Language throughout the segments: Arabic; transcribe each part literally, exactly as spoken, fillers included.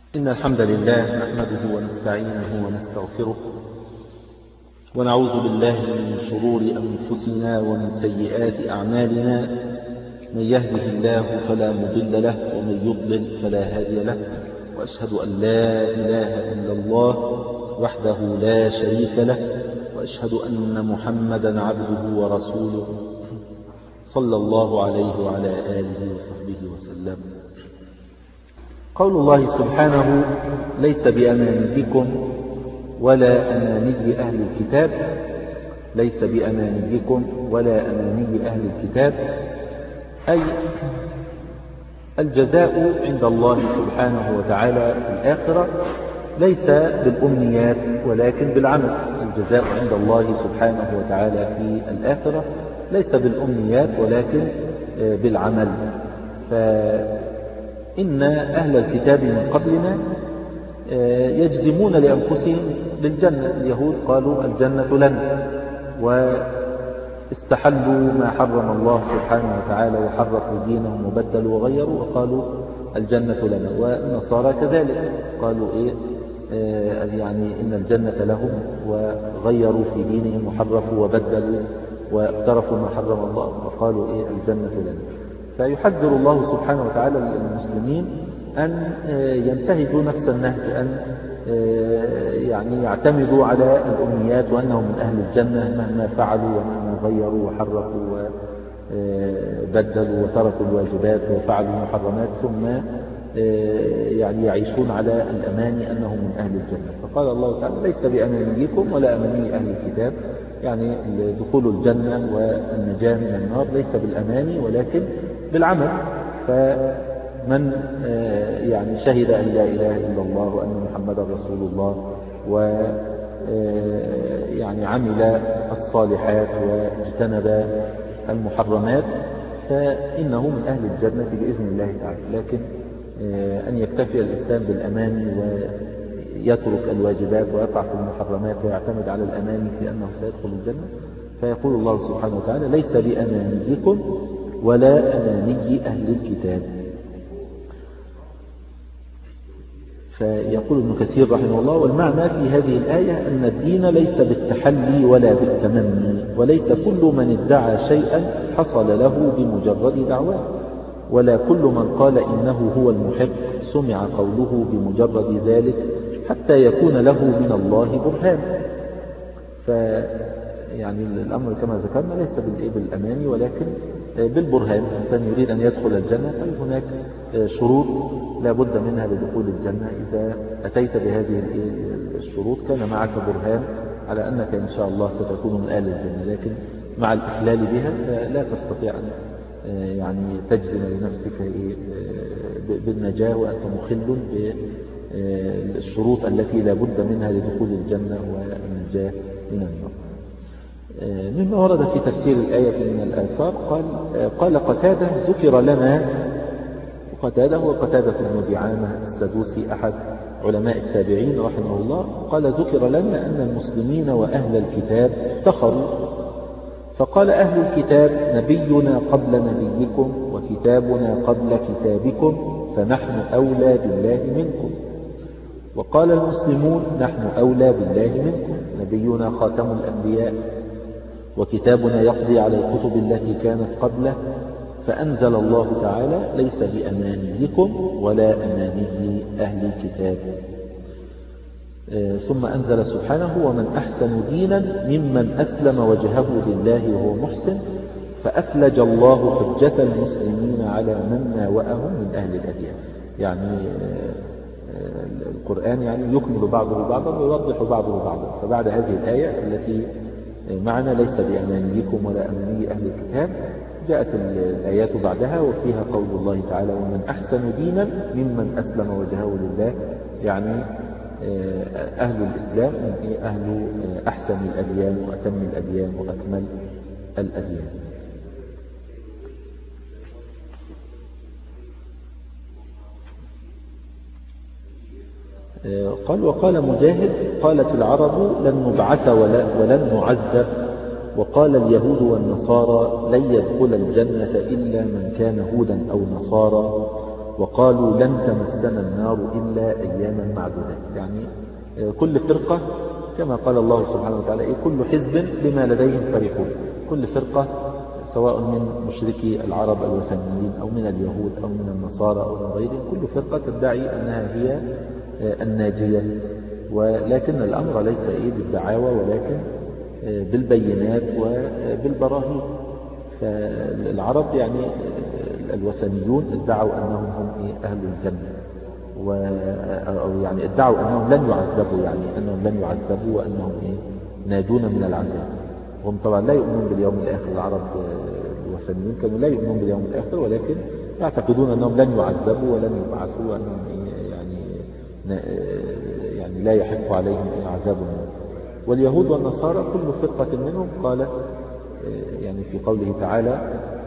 إن الحمد لله نحمده ونستعينه ونستغفره ونعوذ بالله من شرور أنفسنا ومن سيئات أعمالنا. من يهده الله فلا مضل له ومن يضلل فلا هادي له، وأشهد أن لا إله إلا الله وحده لا شريك له، وأشهد أن محمدا عبده ورسوله صلى الله عليه وعلى آله وصحبه وسلم. قول الله سبحانه: ليس بأمانيكم ولا أماني أهل الكتاب. ليس بأمانيكم ولا أماني أهل الكتاب، أي الجزاء عند الله سبحانه وتعالى في الآخرة ليس بالأمنيات ولكن بالعمل. الجزاء عند الله سبحانه وتعالى في الآخرة ليس بالأمنيات ولكن بالعمل. فإن أهل الكتاب من قبلنا يجزمون لأنفسهم بالجنة. اليهود قالوا الجنة لنا، واستحلوا ما حرم الله سبحانه وتعالى وحرفوا دينهم وبدلوا وغيروا وقالوا الجنة لنا. والنصارى كذلك قالوا إيه يعني إن الجنة لهم، وغيروا في دينهم وحرفوا وبدلوا واقترفوا ما حرم الله وقالوا إيه الجنة لنا. فيحذر الله سبحانه وتعالى المسلمين أن ينتهجوا نفس النهج، أن يعني يعتمدوا على الأمنيات وأنهم من أهل الجنة مهما فعلوا ومهما غيروا وحرفوا وبدلوا وتركوا الواجبات وفعلوا المحرمات، ثم يعني يعيشون على الأماني أنهم من أهل الجنة. فقال الله تعالى: ليس بأمانيكم ولا أماني أهل الكتاب، يعني دخول الجنة والنجاة من النار ليس بالأماني ولكن بالعمل. فمن يعني شهد أن لا إله إلا الله وأن محمدا رسول الله ويعني عمل الصالحات واجتنب المحرمات فإنه من أهل الجنة بإذن الله تعالى. لكن أن يكتفي الإنسان بالأماني ويترك الواجبات ويقع في المحرمات ويعتمد على الأماني في أنه سيدخل الجنة، فيقول الله سبحانه وتعالى: ليس بأمانيكم ولا أماني أهل الكتاب. فيقول ابن كثير رحمه الله: والمعنى في هذه الآية أن الدين ليس بالتحلي ولا بالتمني، وليس كل من ادعى شيئا حصل له بمجرد دعواه، ولا كل من قال إنه هو المحق سمع قوله بمجرد ذلك حتى يكون له من الله برهان. فيعني الأمر كما ذكرنا ليس بالأماني ولكن بالبرهان. الإنسان يريد أن يدخل الجنة فهناك شروط لا بد منها لدخول الجنة. إذا أتيت بهذه الشروط كان معك برهان على أنك إن شاء الله ستكون من أهل الجنة، لكن مع الإخلال بها فلا تستطيع أن يعني تجزم لنفسك بالنجاة وأنت مخل بالشروط التي لا بد منها لدخول الجنة والنجاة من النار. مما ورد في تفسير الآية من الآثار قال قال قتادة: ذكر لنا، وقتادة هو قتادة بن دعامة السدوسي أحد علماء التابعين رحمه الله، قال: ذكر لنا أن المسلمين وأهل الكتاب افتخروا، فقال أهل الكتاب: نبينا قبل نبيكم وكتابنا قبل كتابكم فنحن أولى بالله منكم. وقال المسلمون: نحن أولى بالله منكم، نبينا خاتم الأنبياء وكتابنا يقضي على الكتب التي كانت قبله. فأنزل الله تعالى: ليس بأمانيكم ولا أماني أهل الكتاب. ثم أنزل سبحانه: ومن أحسن دينا ممن أسلم وجهه لله وهو محسن، فأفلج الله حجة المسلمين على من ناوأهم من أهل الأديان. يعني القرآن يعني يكمل بعضه بعضا ويوضح بعضه بعضا. فبعد هذه الآية التي معنا: ليس بأمانيكم ولا أماني أهل الكتاب، جاءت الآيات بعدها وفيها قول الله تعالى: ومن أحسن دينا ممن أسلم وجهه لله، يعني أهل الإسلام أهل أحسن الأديان وأتم الأديان وأكمل الأديان. قال: وقال مجاهد: قالت العرب: لن نبعث ولن نعذب. وقال اليهود والنصارى: لن يدخل الجنة إلا من كان هودا أو نصارى. وقالوا لن تمسنا النار إلا أياما معدودات. يعني كل فرقة كما قال الله سبحانه وتعالى كل حزب بما لديهم فرحون. كل فرقة سواء من مشركي العرب الوثنيين أو من اليهود أو من النصارى أو من غيرهم، كل فرقة تدعي أنها هي الناجية، ولكن الأمر ليس إيه بالدعاوى ولكن بالبينات وبالبراهين. فالعرب يعني الوثنيون ادعوا أنهم هم أهل الجنة، أو يعني ادعوا أنهم لن يعذبوا، يعني أنهم لن يعذبوا وأنهم إيه ناجون من العذاب. هم طبعا لا يؤمنون باليوم الآخر. العرب الوثنيون كانوا لا يؤمنون باليوم الآخر، ولكن يعتقدون أنهم لن يعذبوا ولن يبعثوا وأنهم إيه يعني يعني لا يحق عليهم عذاب النار. واليهود والنصارى كل فرقة منهم قالت يعني في قوله تعالى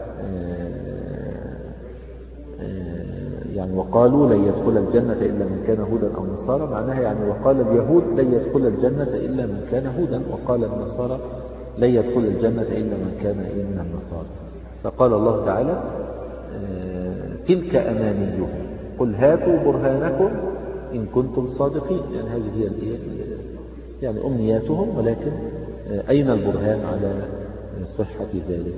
يعني وقالوا لن يدخل الجنة إلا من كان هودا أو نصارى، معناها يعني وقال اليهود لن يدخل الجنة إلا من كان هودا، وقال النصارى لن يدخل الجنة إلا من كان من النصارى. فقال الله تعالى تلك أمانيهم قل هاتوا برهانكم إن كنتم صادقين. يعني هذه هي يعني أمنياتهم، ولكن أين البرهان على صحة ذلك؟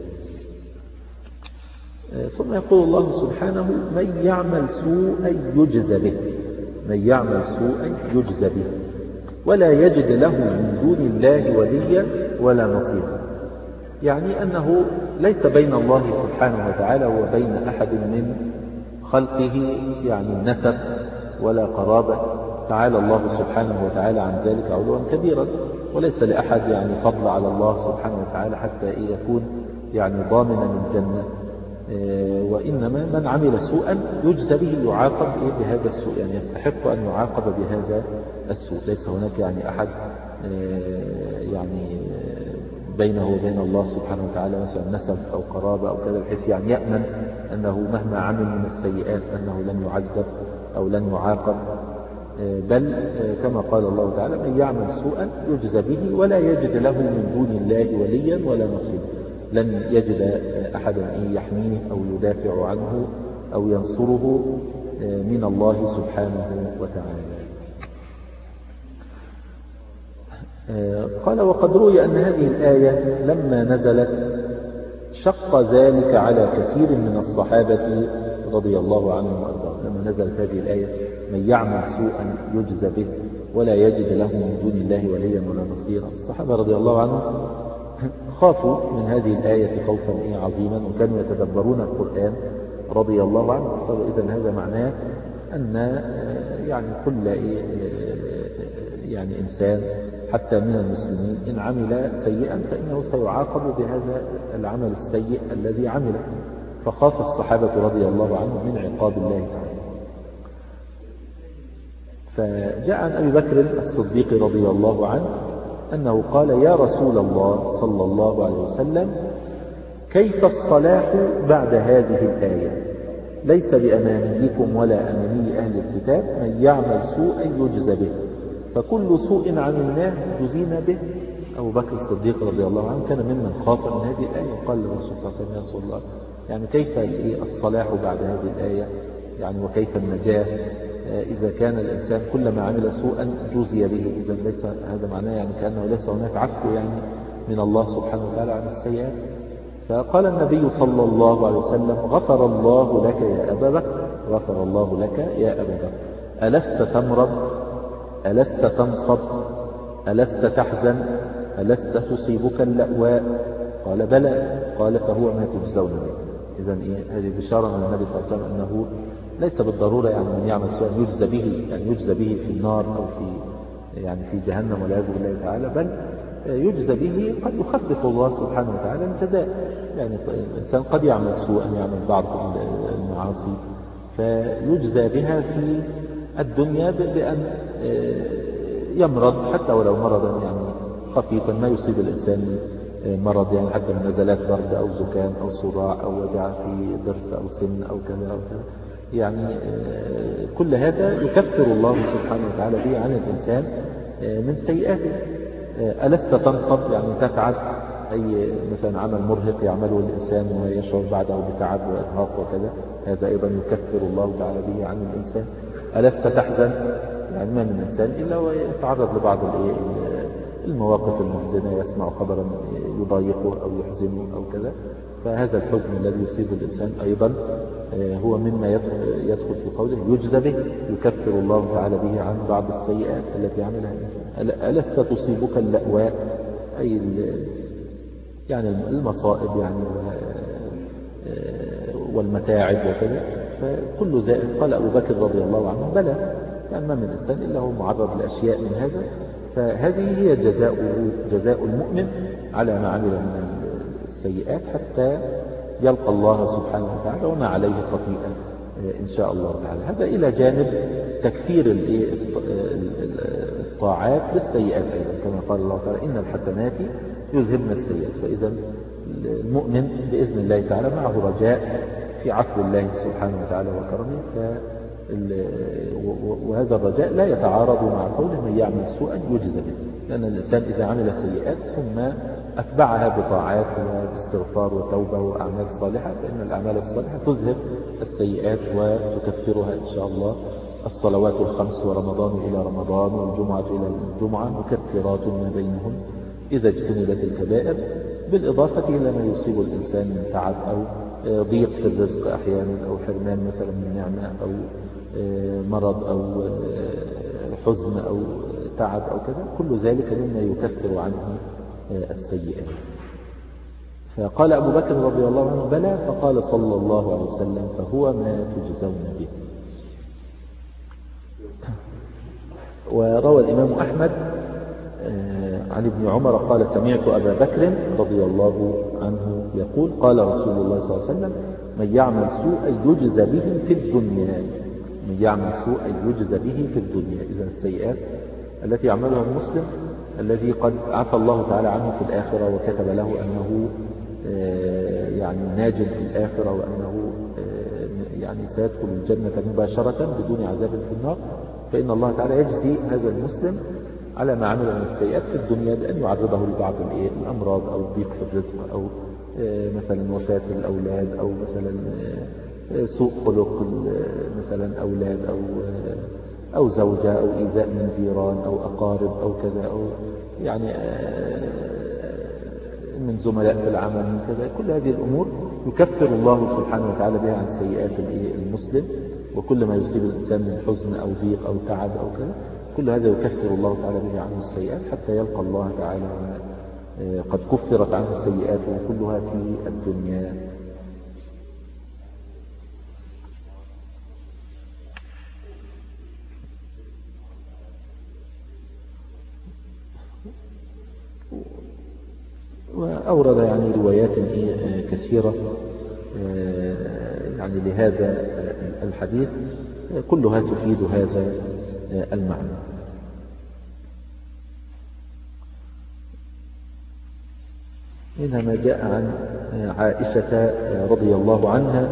ثم يقول الله سبحانه من يعمل سوءا يجزى به، من يعمل سوءا يجزى به ولا يجد له من دون الله وليا ولا نصيرا. يعني أنه ليس بين الله سبحانه وتعالى وبين أحد من خلقه يعني نسب ولا قرابة، تعالى الله سبحانه وتعالى عن ذلك علوا كبيرا، وليس لأحد يعني فضل على الله سبحانه وتعالى حتى يكون يعني ضامنا الجنة، وإنما من عمل سوءا يجزى به، يعاقب بهذا السوء، يعني يستحق أن يعاقب بهذا السوء. ليس هناك يعني أحد يعني بينه وبين الله سبحانه وتعالى مثلا نسب أو قرابة أو كذا بحيث يعني يأمن أنه مهما عمل من السيئات أنه لن يعذب أو لن يعاقب، بل كما قال الله تعالى من يعمل سوءا يجزى به ولا يجد له من دون الله وليا ولا نصيرا. لن يجد أحدا يحميه أو يدافع عنه أو ينصره من الله سبحانه وتعالى. قال وقد روي أن هذه الآية لما نزلت شق ذلك على كثير من الصحابة رضي الله عنهم وأرضاهم. لما نزلت هذه الآية من يعمل سوءا يجزى به ولا يجد له من دون الله وليا ولا نصيرا، الصحابة رضي الله عنهم خافوا من هذه الآية خوفا عظيما وكانوا يتدبرون القرآن رضي الله عنه. إذن هذا معناه أن يعني كل يعني إنسان حتى من المسلمين إن عمل سيئا فإنه سيعاقب بهذا العمل السيء الذي عمله. فخاف الصحابة رضي الله عنهم من عقاب الله تعالى. فجاء عن أبي بكر الصديق رضي الله عنه أنه قال يا رسول الله صلى الله عليه وسلم كيف الصلاح بعد هذه الآية؟ ليس بأمانيكم ولا أماني أهل الكتاب، من يعمل سوءا يجزى به، فكل سوء عملناه جزينا به. أبو بكر الصديق رضي الله عنه كان ممن خاف من هذه الآية وقال للرسول صلى الله عليه وسلم يا رسول الله يعني كيف الصلاح بعد هذه الآية؟ يعني وكيف النجاة إذا كان الإنسان كلما عمل سوءا جزي به؟ إذا ليس هذا معناه يعني كأنه ليس هناك عفو يعني من الله سبحانه وتعالى عن السيئات. فقال النبي صلى الله عليه وسلم غفر الله لك يا أبا بكر، غفر الله لك يا أبا بكر، ألست تمرض؟ ألست تنصب؟ ألست تحزن؟ ألست تصيبك اللأواء؟ قال بلى. قال فهو ما تجزون به. إذن إيه هذه بشارة من النبي صلى الله عليه وسلم أنه ليس بالضرورة يعني من يعمل سوءا يجزى به، يعني يجزى به في النار أو في يعني في جهنم والعياذ بالله تعالى، بل يجزى به قد يخفف الله سبحانه وتعالى الجزاء. يعني الإنسان قد يعمل سوءا، يعمل بعض المعاصي فيجزى بها في الدنيا بأن يمرض حتى ولو مرضا يعني خفيفا ما يصيب الإنسان مرض يعني حتى من نزلات برد أو زكام أو صداع أو وجع في ضرس أو سن أو كذا أو كذا، يعني كل هذا يكفر الله سبحانه وتعالى به عن الإنسان من سيئاته. ألست تنصب يعني تتعب؟ أي مثلا عمل مرهق يعمله الإنسان ويشعر بعده بتعب وإرهاق وكذا، هذا أيضا يكفر الله تعالى به عن الإنسان. ألست تحزن؟ يعني ما من إنسان إلا ويتعرض لبعض المواقف المحزنة، يسمع خبرا يضايقه أو يحزنه أو كذا، فهذا الحزن الذي يصيب الإنسان أيضا هو مما يدخل في قوله يجزى به، يكفر الله تعالى به عن بعض السيئات التي عملها الإنسان. ألست تصيبك اللأواء أي يعني المصائب يعني والمتاعب وكذا، فكل ذلك قال أبو بكر رضي الله عنه بلى، يعني ما من إنسان إلا هو معرض لأشياء من هذا، فهذه هي جزاء جزاء المؤمن على ما عمل من السيئات حتى يلقى الله سبحانه وتعالى وما عليه خطيئة إن شاء الله تعالى. هذا إلى جانب تكفير الطاعات للسيئات أيضا، كما قال الله تعالى إن الحسنات يذهبن السيئات. فإذا المؤمن بإذن الله تعالى معه رجاء في عفو الله سبحانه وتعالى وكرمه، ف وهذا الرجاء لا يتعارض مع قوله من يعمل سوءا يجزى به، لأن الإنسان إذا عمل سيئات ثم أتبعها بطاعات واستغفار وتوبة وأعمال صالحة، فإن الأعمال الصالحة تذهب السيئات وتكفرها إن شاء الله. الصلوات الخمس ورمضان إلى رمضان والجمعة إلى الجمعة مكفرات ما بينهم إذا اجتنبت الكبائر، بالإضافة إلى ما يصيب الإنسان من تعب أو ضيق في الرزق أحيانا، أو حرمان مثلا من نعمة، أو مرض، أو حزن، أو تعب، أو كذا، كل ذلك مما يكفر عنه السيئات. فقال أبو بكر رضي الله عنه بلى، فقال صلى الله عليه وسلم فهو ما تجزون به. وروى الإمام أحمد عن ابن عمر قال سمعت أبا بكر رضي الله عنه يقول قال رسول الله صلى الله عليه وسلم من يعمل سوءا يجزى به في الدنيا، من يعمل سوءا يجزى به في الدنيا. إذا السيئات التي يعملها المسلم الذي قد عفى الله تعالى عنه في الآخرة وكتب له أنه يعني ناج في الآخرة، وأنه يعني سيدخل الجنة مباشرة بدون عذاب في النار، فإن الله تعالى يجزي هذا المسلم على ما عمل من السيئات في الدنيا بأن يعرضه لبعض الأمراض أو الضيق في الرزق، أو مثلا وفاة الأولاد، أو مثلا سوء خلق مثلا أولاد، أو أو زوجة، أو إيذاء من جيران أو أقارب أو كذا، أو يعني من زملاء في العمل من كذا. كل هذه الأمور يكفر الله سبحانه وتعالى بها عن سيئات المسلم، وكل ما يصيب الإنسان من حزن أو ضيق أو تعب أو كذا، كل هذا يكفر الله تعالى به عنه السيئات حتى يلقى الله تعالى قد كفرت عنه السيئات وكلها في الدنيا. وأورد يعني روايات كثيرة يعني لهذا الحديث كلها تفيد هذا المعنى. منها ما جاء عن عائشة رضي الله عنها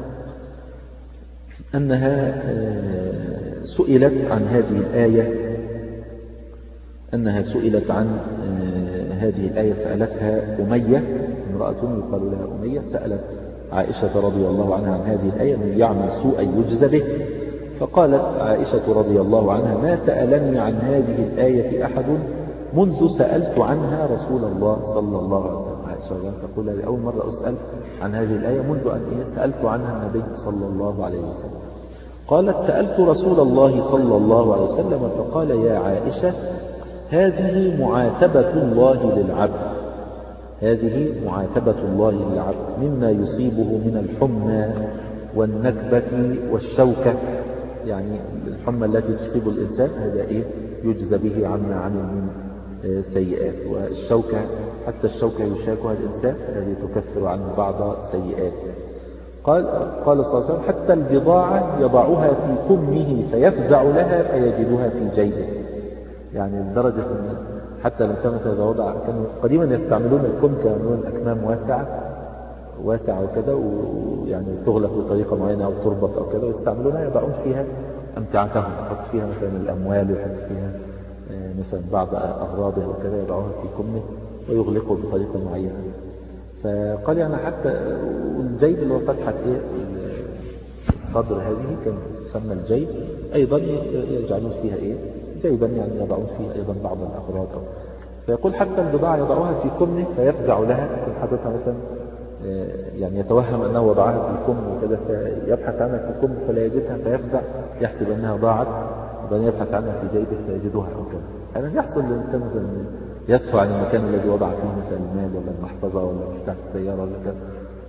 أنها سئلت عن هذه الآية أنها سئلت عن هذه الآية سألتها أمية، امرأة يقال لها أمية، سألت عائشة رضي الله عنها عن هذه الآية من يعمل سوءا يجزى به، فقالت عائشة رضي الله عنها ما سألني عن هذه الآية أحد منذ سألت عنها رسول الله صلى الله عليه وسلم. عائشة تقول لي أول مرة أسأل عن هذه الآية منذ أن سألت عنها النبي صلى الله عليه وسلم. قالت سألت رسول الله صلى الله عليه وسلم فقال يا عائشة هذه معاتبة الله للعبد، هذه معاتبة الله للعبد مما يصيبه من الحمى والنكبة والشوكة، يعني الحمى التي تصيب الإنسان هذا إيه يجزى به عما عمل من سيئات، والشوكة حتى الشوكة يشاكها الإنسان هذه تكفر عنه بعض سيئات. قال قال صلى الله عليه وسلم حتى البضاعة يضعها في كمه فيفزع لها فيجدها في جيبه، يعني لدرجة أن حتى الإنسان إذا وضع، كانوا قديما يستعملون الكم كانوا أكمام واسعة واسعة وكذا، ويعني تغلق بطريقة معينة أو تربط أو كذا، ويستعملونها يضعون فيها أمتعتهم، يحط فيها مثلا الأموال، ويحط فيها مثلا بعض أغراضه وكذا، يضعوها في كمه ويغلقه بطريقة معينة. فقال يعني حتى الجيب اللي هو فتحة إيه الصدر هذه كان تسمى الجيب، أيضا يجعلون فيها إيه جيبا، يعني يضعون فيها أيضا بعض الأغراض. فيقول حتى البضاعة يضعوها في كمه فيفزع لها، يكون حاططها مثلا يعني يتوهم أنه وضعها في الكم وكذا، فيبحث عنها في الكم فلا يجدها فيفزع، يحسب أنها ضاعت، وبعدين يبحث عنها في جيبه فيجدها أو كذا. هذا يحصل للإنسان مثلا يسهو عن المكان الذي وضع فيه مثلا المال ولا المحفظة ولا مفتاح السيارة ولا كذا،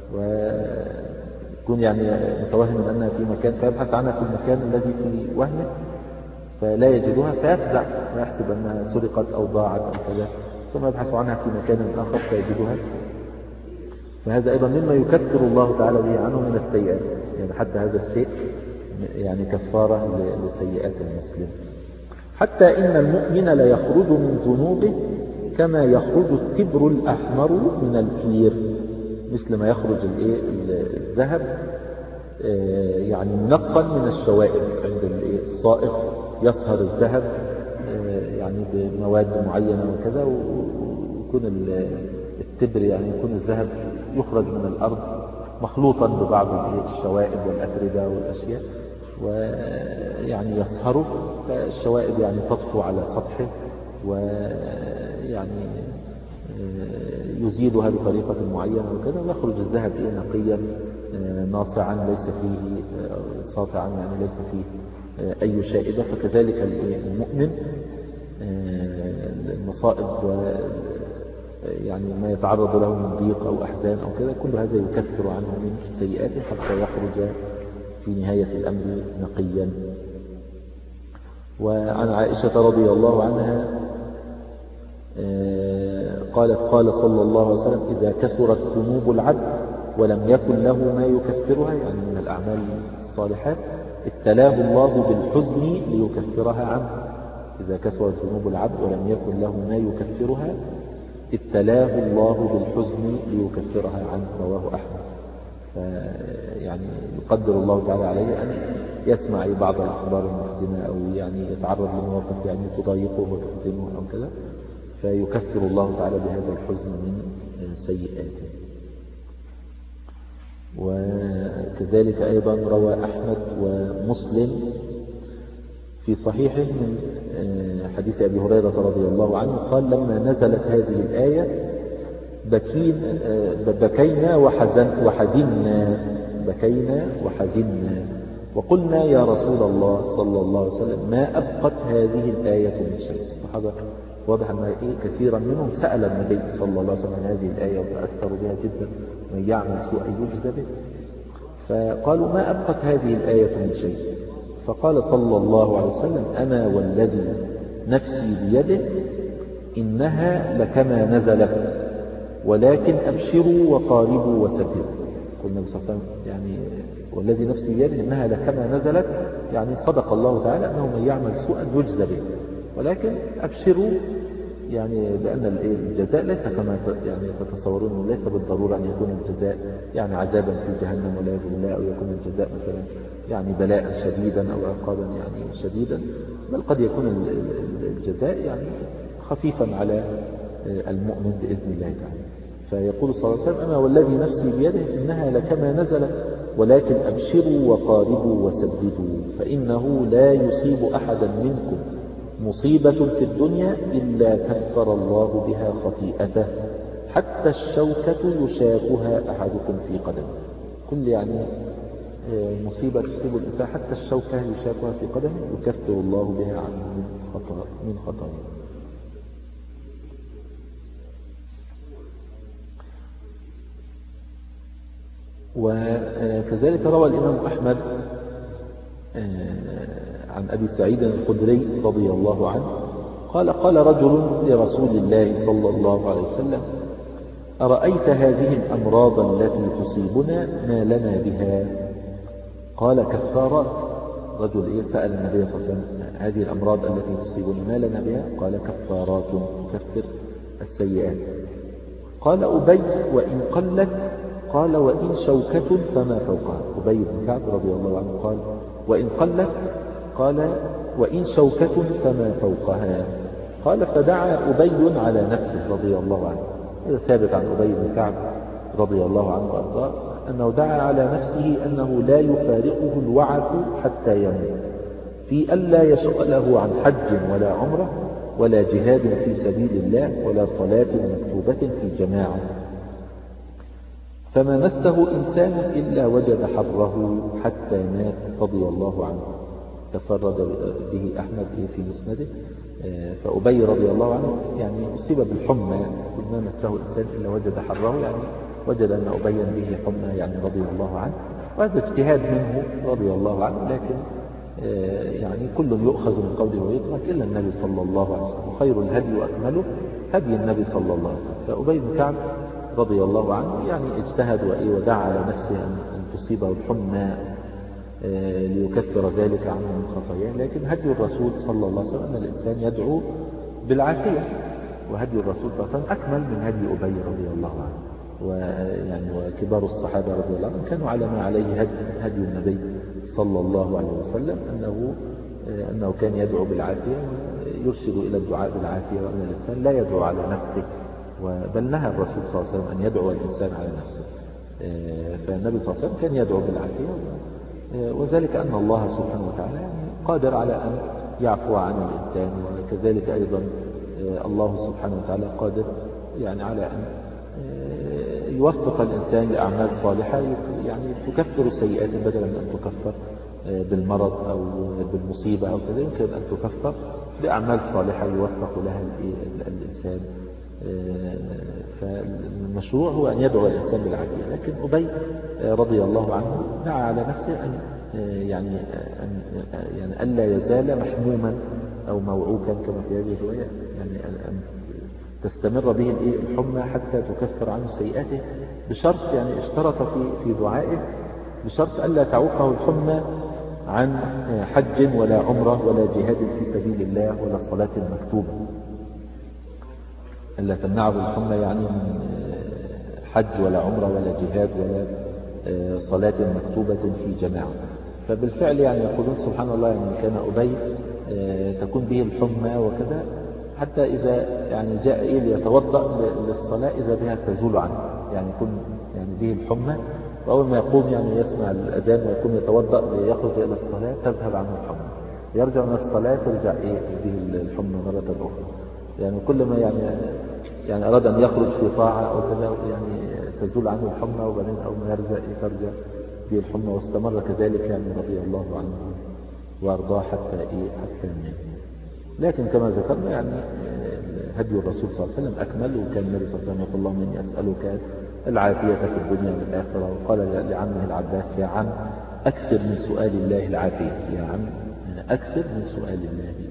ويكون يعني متوهم أنها في مكان فيبحث عنها في المكان الذي في وهمه فلا يجدها فيفزع ويحسب أنها سرقت أو ضاعت أو كذا، ثم يبحث عنها في مكان آخر فيجدها. فهذا أيضا مما يكفر الله تعالى به عنه من السيئات، يعني حتى هذا الشيء يعني كفارة لسيئات المسلم. حتى إن المؤمن لا يخرج من ذنوبه كما يخرج التبر الأحمر من الكير، مثل ما يخرج الذهب يعني منقا من الشوائب. عند الصائغ يصهر الذهب يعني بمواد معينة وكذا، ويكون التبر يعني يكون الذهب يخرج من الأرض مخلوطا ببعض الشوائب والأتربة والأشياء، ويعني يصهر، فالشوائب يعني تطفو على سطحه ويعني يزيدها بطريقة معينة وكذا، ويخرج الذهب نقيا ناصعا ليس فيه ساطعا، يعني ليس فيه أي شائبة. فكذلك المؤمن المصائب يعني ما يتعرض له من ضيق أو أحزان أو كذا، كل هذا يكفر عنه من سيئاته حتى يخرج في نهاية الأمر نقيا. وعن عائشة رضي الله عنها قالت قال صلى الله عليه وسلم إذا كثرت ذنوب العبد ولم يكن له ما يكفرها، يعني من الأعمال الصالحات، ابتلاه الله بالحزن ليكفرها عنه. إذا كثرت ذنوب العبد ولم يكن له ما يكفرها ابتلاه الله بالحزن ليكفرها عنه، رواه أحمد. فيعني يقدر الله تعالى عليه أن يسمع بعض الأخبار المحزنة أو يعني يتعرض لمواقف يعني تضايقه وتحزنه أو كذا، فيكفر الله تعالى بهذا الحزن من سيئاته. وكذلك أيضا روى أحمد ومسلم في صحيحه من حديث أبي هريرة رضي الله عنه قال لما نزلت هذه الآية بكينا وحزن وحزنا بكينا وحزنا وقلنا يا رسول الله صلى الله عليه وسلم ما أبقت هذه الآية من شيء. الصحابة واضح أن كثيرا منهم سأل النبي صلى الله عليه وسلم هذه الآية وتأثروا بها جدا، من يعمل سوء يجزى به. فقالوا ما أبقت هذه الآية من شيء، فقال صلى الله عليه وسلم أنا والذي نفسي بيده إنها لكما نزلت ولكن أبشروا وقاربوا وسددوا. قال النبي صلى الله عليه وسلم يعني والذي نفسي بيده إنها لكما نزلت، يعني صدق الله تعالى أنه من يعمل سوءا يجزى به، ولكن أبشروا يعني بأن الجزاء ليس كما يعني تتصورون، ليس بالضرورة أن يكون الجزاء يعني عذابا في جهنم والعياذ بالله، أو يكون الجزاء مثلا يعني بلاء شديدا أو عقابا يعني شديدا، بل قد يكون الجزاء يعني خفيفا على المؤمن بإذن الله تعالى. فيقول صلى الله عليه وسلم أنا والذي نفسي بيده إنها لكما نزلت ولكن أبشروا وقاربوا وسددوا، فإنه لا يصيب أحدا منكم مصيبة في الدنيا إلا كفر الله بها خطيئته حتى الشوكة يشاكها أحدكم في قدمه. كل يعني مصيبة تصيب الإنسان حتى الشوكة يشاكها في قدمه يكفر الله بها عنه من خطأ من خطاياه. وكذلك روى الإمام أحمد عن أبي سعيد الخدري رضي الله عنه قال قال رجل لرسول الله صلى الله عليه وسلم أرأيت هذه الأمراض التي تصيبنا ما لنا بها؟ قال كفارات. رجل إيه سأل النبي صلى الله عليه وسلم هذه الأمراض التي تصيبنا ما لنا بها؟ قال كفارات تكفر السيئات. قال أبي وإن قلت؟ قال وإن شوكة فما فوقها. أبي بن كعب رضي الله عنه قال وإن قلت؟ قال وإن شوكة فما فوقها. قال فدعا أبي على نفسه رضي الله عنه. هذا ثابت عن أبي بن كعب رضي الله عنه وأرضاه أنه دعا على نفسه أنه لا يفارقه الوعث حتى يموت، في ألا يشغله عن حج ولا عمرة ولا جهاد في سبيل الله ولا صلاة مكتوبة في جماعة، فما مسه إنسان إلا وجد حره حتى مات رضي الله عنه. تفرد به أحمد في مسنده. فأبي رضي الله عنه يعني أصيب بالحمى، ما مسه إنسان إلا وجد حره، يعني وجد أن أبيا به حمى يعني رضي الله عنه. وهذا اجتهاد منه رضي الله عنه، لكن يعني كل يؤخذ من قوله ويترك إلا النبي صلى الله عليه وسلم، وخير الهدي وأكمله هدي النبي صلى الله عليه وسلم. فأبي بن كعب رضي الله عنه يعني اجتهد ودعا على نفسه أن تصيبه الحمى ليكفر ذلك عنه من خطاياه. لكن هدي الرسول صلى الله عليه وسلم أن الإنسان يدعو بالعافية، وهدي الرسول صلى الله عليه وسلم أكمل من هدي أبي رضي الله عنه. ويعني وكبار الصحابة رضي الله عنهم كانوا على ما عليه هدي, هدي النبي صلى الله عليه وسلم، أنه أنه كان يدعو بالعافية ويرشد إلى الدعاء بالعافية، وأن الإنسان لا يدعو على نفسه، بل نهى الرسول صلى الله عليه وسلم أن يدعو الإنسان على نفسه. فالنبي صلى الله عليه وسلم كان يدعو بالعافية، وذلك أن الله سبحانه وتعالى يعني قادر على أن يعفو عن الإنسان، وكذلك أيضا الله سبحانه وتعالى قادر يعني على أن يوفق الإنسان لأعمال صالحة يعني تكفر سيئات بدلا من أن تكفر بالمرض أو بالمصيبة أو كذا، يمكن أن تكفر بأعمال صالحة يوفق لها الإنسان. فالمشروع هو أن يدعو الإنسان بالعافية. لكن أبي رضي الله عنه دعا على نفسه أن يعني أن يعني ألا يزال محموما أو موعوكا كما في هذه الرواية، يعني أن تستمر به الحمى حتى تكفر عنه سيئاته، بشرط يعني اشترط في في دعائه بشرط ألا تعوقه الحمى عن حج ولا عمرة ولا جهاد في سبيل الله ولا صلاة مكتوبة. ألا تمنعه الحمى يعني من حج ولا عمرة ولا جهاد ولا صلاة مكتوبة في جماعة. فبالفعل يعني يقولون سبحان الله، يعني كان أبي تكون به الحمى وكذا، حتى إذا يعني جاء إيه ليتوضأ للصلاة إذا بها تزول عنه، يعني يكون يعني به الحمى، وأول ما يقوم يعني يسمع الأذان ويقوم يتوضأ ليخرج إلى الصلاة تذهب عنه الحمى، يرجع من الصلاة ترجع إيه به الحمى مرة أخرى. يعني كل ما يعني يعني أراد أن يخرج في طاعة أو كذا يعني تزول عنه الحمى، وبعدين أول ما يرجع ترجع به الحمى، واستمر كذلك يعني رضي الله عنه وأرضاه حتى إيه حتى مات. لكن كما ذكرنا يعني هدي الرسول صلى الله عليه وسلم أكمل، وكان النبي صلى الله عليه وسلم يقول اللهم إني أسألك العافية في الدنيا والآخرة، وقال لعمه العباس يا عم أكثر من سؤال الله العافية، يا عم أكثر من سؤال الله العافية.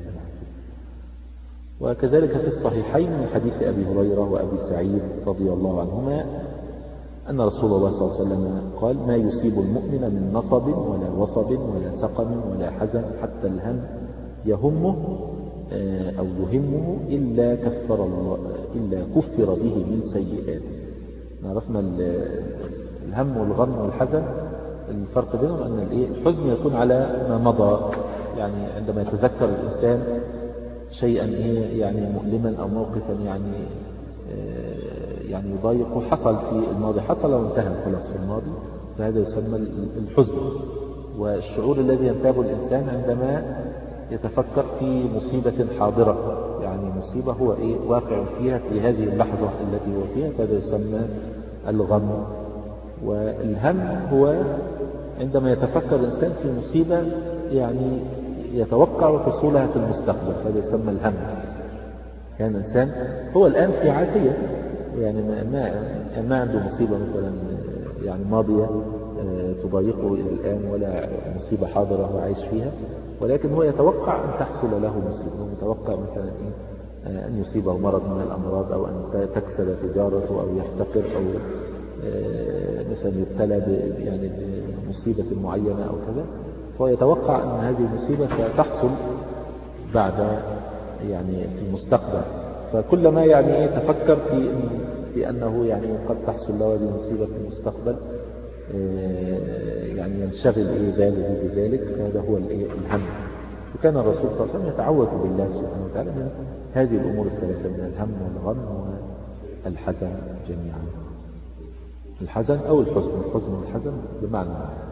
وكذلك في الصحيحين من حديث أبي هريرة وأبي سعيد رضي الله عنهما أن رسول الله صلى الله عليه وسلم قال ما يصيب المؤمن من نصب ولا وصب ولا سقم ولا حزن حتى الهم يهمه أو يهمه إلا كفر الله إلا كفر به من سيئاته. عرفنا الهم والغم والحزن الفرق بينهم أن الحزن يكون على ما مضى، يعني عندما يتذكر الإنسان شيئا إيه يعني مؤلما أو موقفا يعني يعني يضايقه حصل في الماضي، حصل وانتهى خلاص في الماضي، فهذا يسمى الحزن. والشعور الذي ينتابه الإنسان عندما يتفكر في مصيبة حاضرة، يعني مصيبة هو إيه واقع فيها في هذه اللحظة التي هو فيها، فهذا يسمى الغم. والهم هو عندما يتفكر الإنسان في مصيبة يعني يتوقع حصولها في المستقبل، هذا يسمى الهم. يعني الإنسان هو الآن في عافية، يعني ما, ما, ما عنده مصيبة مثلا يعني ماضية تضايقه إلى الآن، ولا مصيبة حاضرة هو عايش فيها، ولكن هو يتوقع أن تحصل له مصيبة. هو متوقع مثلا إيه أن يصيبه مرض من الأمراض، أو أن تكسب تجارته، أو يفتقر، أو مثلا يبتلى يعني بمصيبة معينة أو كذا، فهو يتوقع أن هذه المصيبة ستحصل بعد يعني في المستقبل. فكلما يعني يتفكر في في أنه يعني قد تحصل له هذه المصيبة في المستقبل يعني ينشغل إيه باله بذلك، فهذا هو الهم. وكان الرسول صلى الله عليه وسلم يتعوذ بالله سبحانه وتعالى من هذه الأمور الثلاثة، من الهم والغم والحزن جميعا. الحزن أو الحزن، الحزن والحزن بمعنى واحد.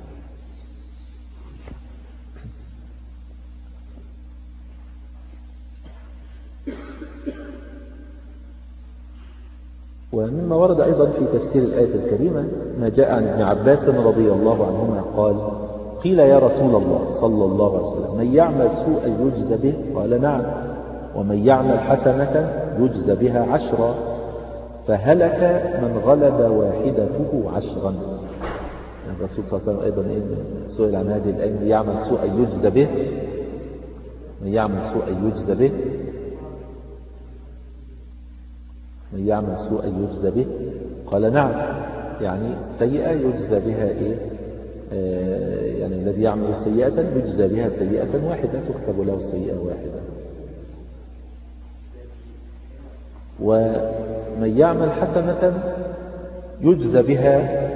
ومما ورد أيضا في تفسير الآية الكريمة ما جاء عن ابن عباس رضي الله عنهما قال: قيل يا رسول الله صلى الله عليه وسلم من يعمل سوءا يجزى به؟ قال: نعم. ومن يعمل حسنة يجزى بها عشرا، فهلك من غلب واحدته عشرا. الرسول صلى الله عليه وسلم أيضا سئل عن هذه الآية: من يعمل سوءا يجزى به؟ من يعمل سوءا يجزى به؟ من يعمل سوءا يجزى به؟ قال: نعم. يعني السيئة يجزى بها إيه؟ آه يعني الذي يعمل سيئة يجزى بها سيئة واحدة، تكتب له السيئة واحدة. ومن يعمل حسنة يجزى بها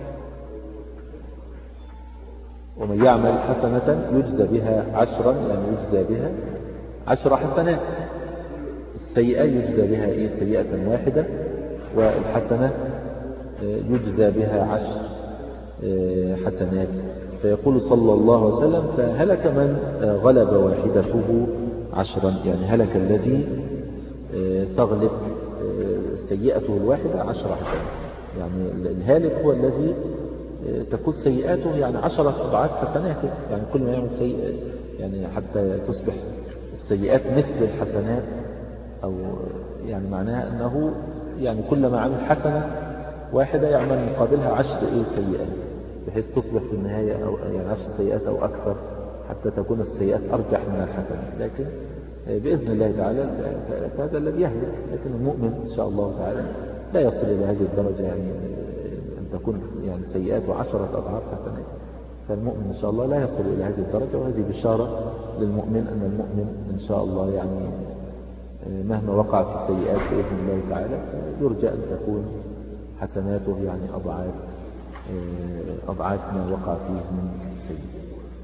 ومن يعمل حسنة يجزى بها عشرا، يعني يجزى بها عشر حسنات. السيئة يجزى بها إيه؟ سيئة واحدة، والحسنة يجزى بها عشر حسنات. فيقول صلى الله عليه وسلم: فهلك من غلب واحدته عشرا، يعني هلك الذي تغلب سيئته الواحدة عشر حسنات. يعني الهالك هو الذي تكون سيئاته يعني عشرة أضعاف حسناته، يعني كل ما يعمل سيئة يعني حتى تصبح السيئات مثل الحسنات، أو يعني معناها أنه يعني كل ما عمل حسنة واحدة يعمل مقابلها عشر إيه سيئات، بحيث تصبح في النهاية أو يعني عشر سيئات أو أكثر، حتى تكون السيئات أرجح من الحسنات. لكن بإذن الله تعالى هذا الذي يهلك. لكن المؤمن إن شاء الله تعالى لا يصل إلى هذه الدرجة، يعني أن تكون يعني سيئاته عشرة أضعاف حسنات. فالمؤمن إن شاء الله لا يصل إلى هذه الدرجة، وهذه بشارة للمؤمن أن المؤمن إن شاء الله يعني مهما وقع في السيئات بإذن الله تعالى يرجى أن تكون حسناته يعني أضعاف أضعاف ما وقع فيه من السيئات.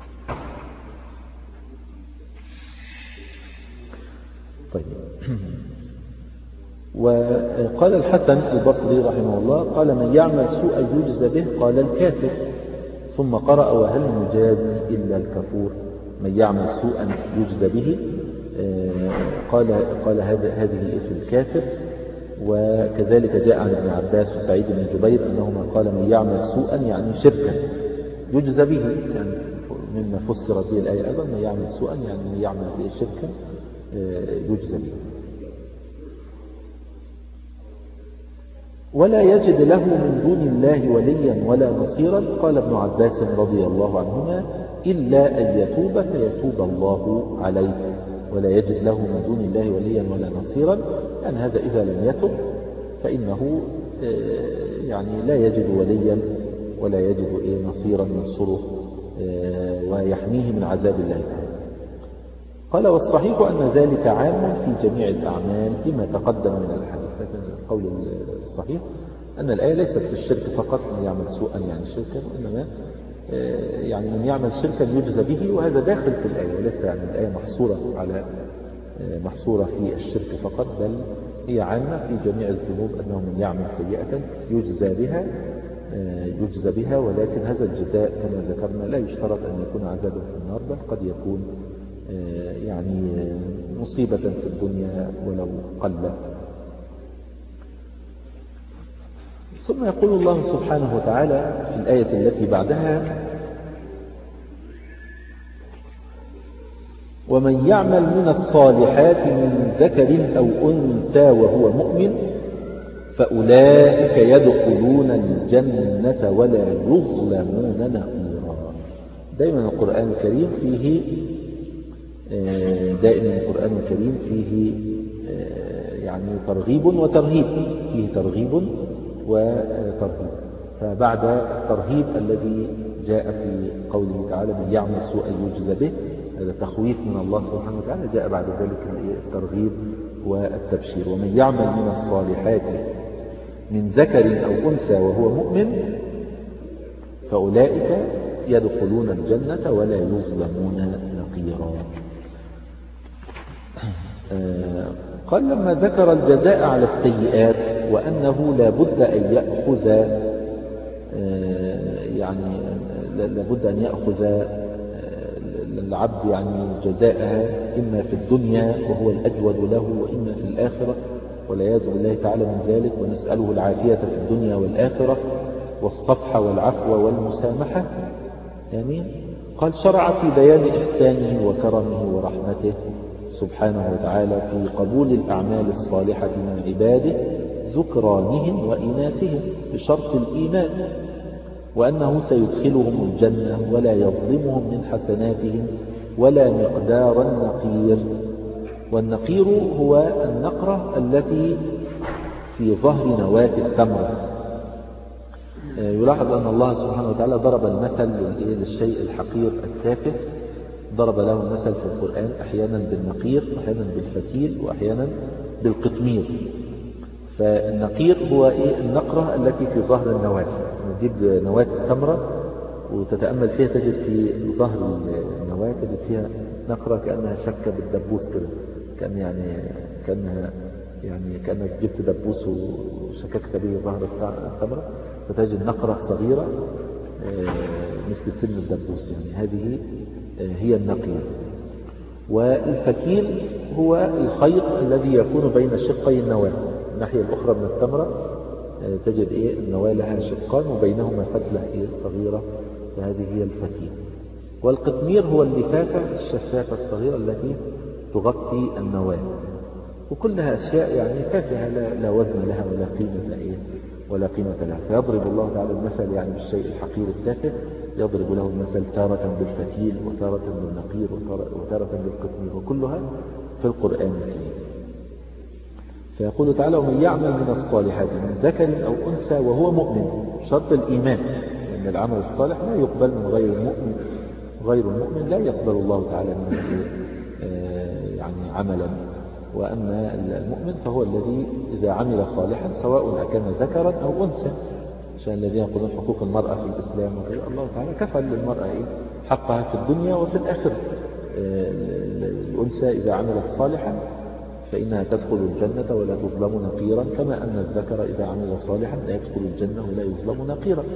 طيب. وقال الحسن البصري رحمه الله قال: من يعمل سوءا يجزى به؟ قال: الكافر. ثم قرأ: وهل نجازي إلا الكفور؟ من يعمل سوءا يجزى به، قال قال هذه في الكافر. وكذلك جاء عن ابن عباس وسعيد بن جبير أنهما قال: من يعمل سوءا يعني شركا يجزى به، يعني مما فسرت به الآية أيضا: من يعمل سوءا يعني من يعمل به شركا يجزى به. ولا يجد له من دون الله وليا ولا نصيرا. قال ابن عباس رضي الله عنهما: إلا أن يتوب فيتوب الله عليه. ولا يجد له من دون الله وليا ولا نصيرا، يعني هذا إذا لم يتب فإنه يعني لا يجد وليا ولا يجد نصيرا ينصره ويحميه من عذاب الله تعالى. قال: والصحيح أن ذلك عام في جميع الأعمال لما تقدم من الحديث. لكن القول الصحيح أن الآية ليست في الشرك فقط، من يعمل سوءا يعني شركا، وإنما يعني من يعمل شركا يجزى به، وهذا داخل في الآية، وليس يعني الآية محصورة على محصورة في الشرك فقط، بل هي عامة في جميع الذنوب، أنه من يعمل سيئة يجزى بها يجزى بها ولكن هذا الجزاء كما ذكرنا لا يشترط أن يكون عذابا في النار، بل قد يكون يعني مصيبة في الدنيا ولو قل. ثم يقول الله سبحانه وتعالى في الآية التي بعدها: ومن يعمل من الصالحات من ذكر أو أنثى وهو مؤمن فأولئك يدخلون الجنة ولا يظلمون نقيرا. دائما القرآن الكريم فيه دائما القرآن الكريم فيه يعني ترغيب وترهيب، فيه ترغيب وترهيب. فبعد الترهيب الذي جاء في قوله تعالى: من يعمل سوءا يجزى به، هذا تخويف من الله سبحانه وتعالى، جاء بعد ذلك الترغيب والتبشير: ومن يعمل من الصالحات من ذكر أو أنثى وهو مؤمن فأولئك يدخلون الجنة ولا يظلمون نقيرا. نقيرا. قال لما ذكر الجزاء على السيئات وأنه لا بد أن يأخذ يعني لا بد أن يأخذ العبد يعني جزاءها إما في الدنيا وهو الأجود له وإما في الآخرة، والعياذ بالله تعالى من ذلك، ونسأله العافية في الدنيا والآخرة والصفح والعفو والمسامحة. يعني قال شرع في بيان إحسانه وكرمه ورحمته سبحانه وتعالى في قبول الأعمال الصالحة من عباده ذكرانهم وإناثهم بشرط الإيمان، وأنه سيدخلهم الجنة ولا يظلمهم من حسناتهم ولا مقدار النقير. والنقير هو النقرة التي في ظهر نواة التمرة. يلاحظ أن الله سبحانه وتعالى ضرب المثل للشيء الحقير التافه، ضرب له المثل في القرآن أحيانا بالنقير وأحيانا بالفتيل وأحيانا بالقطمير. فالنقير هو إيه؟ النقرة التي في ظهر النواة. نجيب نواة التمرة وتتأمل فيها تجد في ظهر النواة تجد فيها نقرة كأنها شكة بالدبوس كده، كأن يعني كأنها يعني كأنك جبت دبوس وشككت به ظهر التمرة، فتجد نقرة صغيرة مثل سن الدبوس. يعني هذه هي النقير. والفتيل هو الخيط الذي يكون بين شقي النواة. الناحية الأخرى من التمرة تجد إيه؟ النواة لها شقان وبينهما فتلة إيه؟ صغيرة، فهذه هي الفتيل. والقطمير هو اللفافة الشفافة الصغيرة التي تغطي النواة. وكلها أشياء يعني تافهة لا, لا وزن لها ولا قيمة إيه؟ ولا قيمة لها. فيضرب الله تعالى المثل يعني بالشيء الحقير التافه، يضرب له المثل تارة بالفتيل وتارة بالنقير وتارة بالقطمير، وكلها في القرآن الكريم. فيقول تعالى ومن يعمل من الصالحات من ذكر أو أنثى وهو مؤمن، شرط الإيمان، لأن العمل الصالح لا يقبل من غير المؤمن، غير المؤمن لا يقبل الله تعالى منه يعني عملا. وأن المؤمن فهو الذي إذا عمل صالحا سواء أكان ذكرا أو أنثى، عشان الذين يقولون حقوق المرأة في الإسلام وغير، الله تعالى كفل للمرأة إيه؟ حقها في الدنيا وفي الآخرة. الأنثى إذا عملت صالحا فإنها تدخل الجنة ولا تظلم نقيرا، كما أن الذكر إذا عمل صالحا لا يدخل الجنة ولا يظلم نقيرا.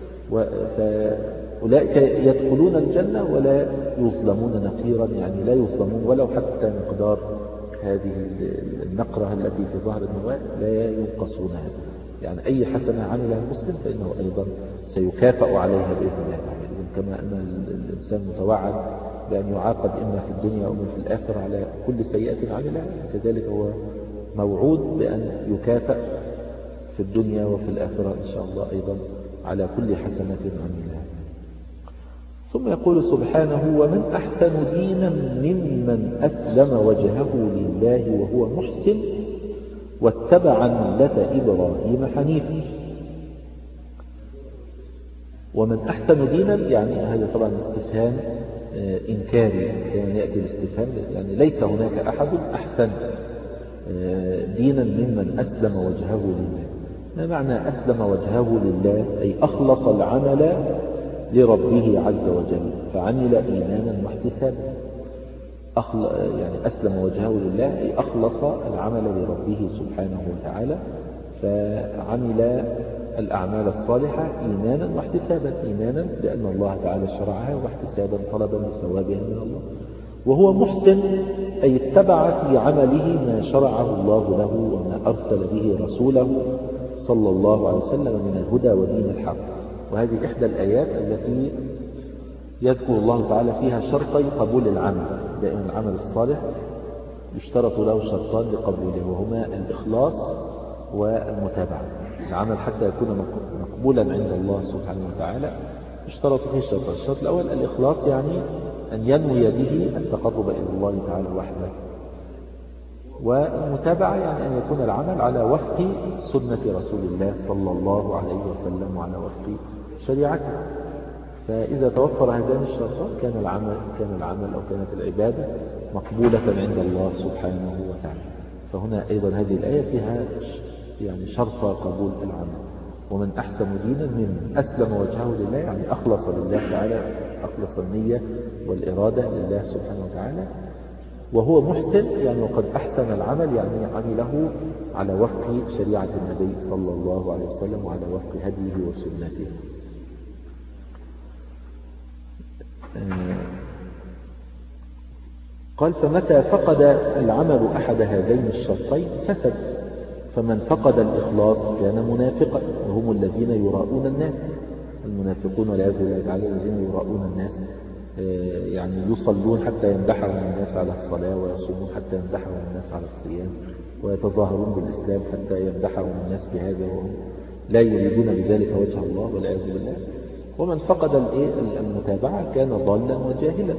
فأولئك يدخلون الجنة ولا يظلمون نقيرا، يعني لا يظلمون ولو حتى مقدار هذه النقرة التي في ظهر النواة لا ينقصونها. يعني أي حسنة عملها المسلم فإنه أيضا سيكافأ عليها بإذن الله تعالى، كما أن الإنسان متوعد بأن يعاقب إما في الدنيا أو في الآخرة على كل سيئة عملها، كذلك هو موعود بأن يكافأ في الدنيا وفي الآخرة إن شاء الله أيضا على كل حسنة عملها. ثم يقول سبحانه ومن أحسن دينا ممن أسلم وجهه لله وهو محسن واتبع ملة إبراهيم حنيفا. ومن أحسن دينا يعني هذا طبعا استفهام إنكاري، يعني يأتي الاستفهام يعني ليس هناك أحد أحسن دينا ممن أسلم وجهه لله. ما معنى أسلم وجهه لله؟ أي أخلص العمل لربه عز وجل فعمل إيمانا واحتسابا. أخل... يعني أسلم وجهه لله أي أخلص العمل لربه سبحانه وتعالى فعمل الأعمال الصالحة إيمانا واحتسابا. إيمانا لأن الله تعالى شرعها، واحتسابا طلبا لثوابها من الله. وهو محسن أي اتبع في عمله ما شرعه الله له وما أرسل به رسوله صلى الله عليه وسلم من الهدى ودين الحق. وهذه إحدى الآيات التي يذكر الله تعالى فيها شرطي قبول العمل. دائما العمل الصالح يشترط له شرطان لقبوله، وهما الإخلاص والمتابعة. العمل حتى يكون مقبولا عند الله سبحانه وتعالى يشترط فيه شرطان. الشرط الأول الإخلاص، يعني أن ينوي به التقرب إلى الله تعالى وحده. والمتابعة يعني أن يكون العمل على وفق سنة رسول الله صلى الله عليه وسلم وعلى وفق شريعته. فإذا توفر هذان الشرطان كان العمل كان العمل أو كانت العبادة مقبولة عند الله سبحانه وتعالى. فهنا أيضا هذه الآية فيها يعني شرط قبول العمل. ومن أحسن دينا ممن أسلم وجهه لله، يعني أخلص لله تعالى أخلص النية والإرادة لله سبحانه وتعالى. وهو محسن يعني وقد أحسن العمل يعني عمله على وفق شريعة النبي صلى الله عليه وسلم وعلى وفق هديه وسنته. قال فمتى فقد العمل أحد هذين الشرطين فسد، فمن فقد الإخلاص كان منافقا، وهم الذين يراؤون الناس، المنافقون والعياذ بالله تعالى الذين يراؤون الناس، يعني يصلون حتى يمدحهم الناس على الصلاة، ويصومون حتى يمدحهم الناس على الصيام، ويتظاهرون بالإسلام حتى يمدحهم الناس بهذا، وهم لا يريدون بذلك وجه الله والعياذ بالله. ومن فقد المتابعة كان ضالا وجاهلا.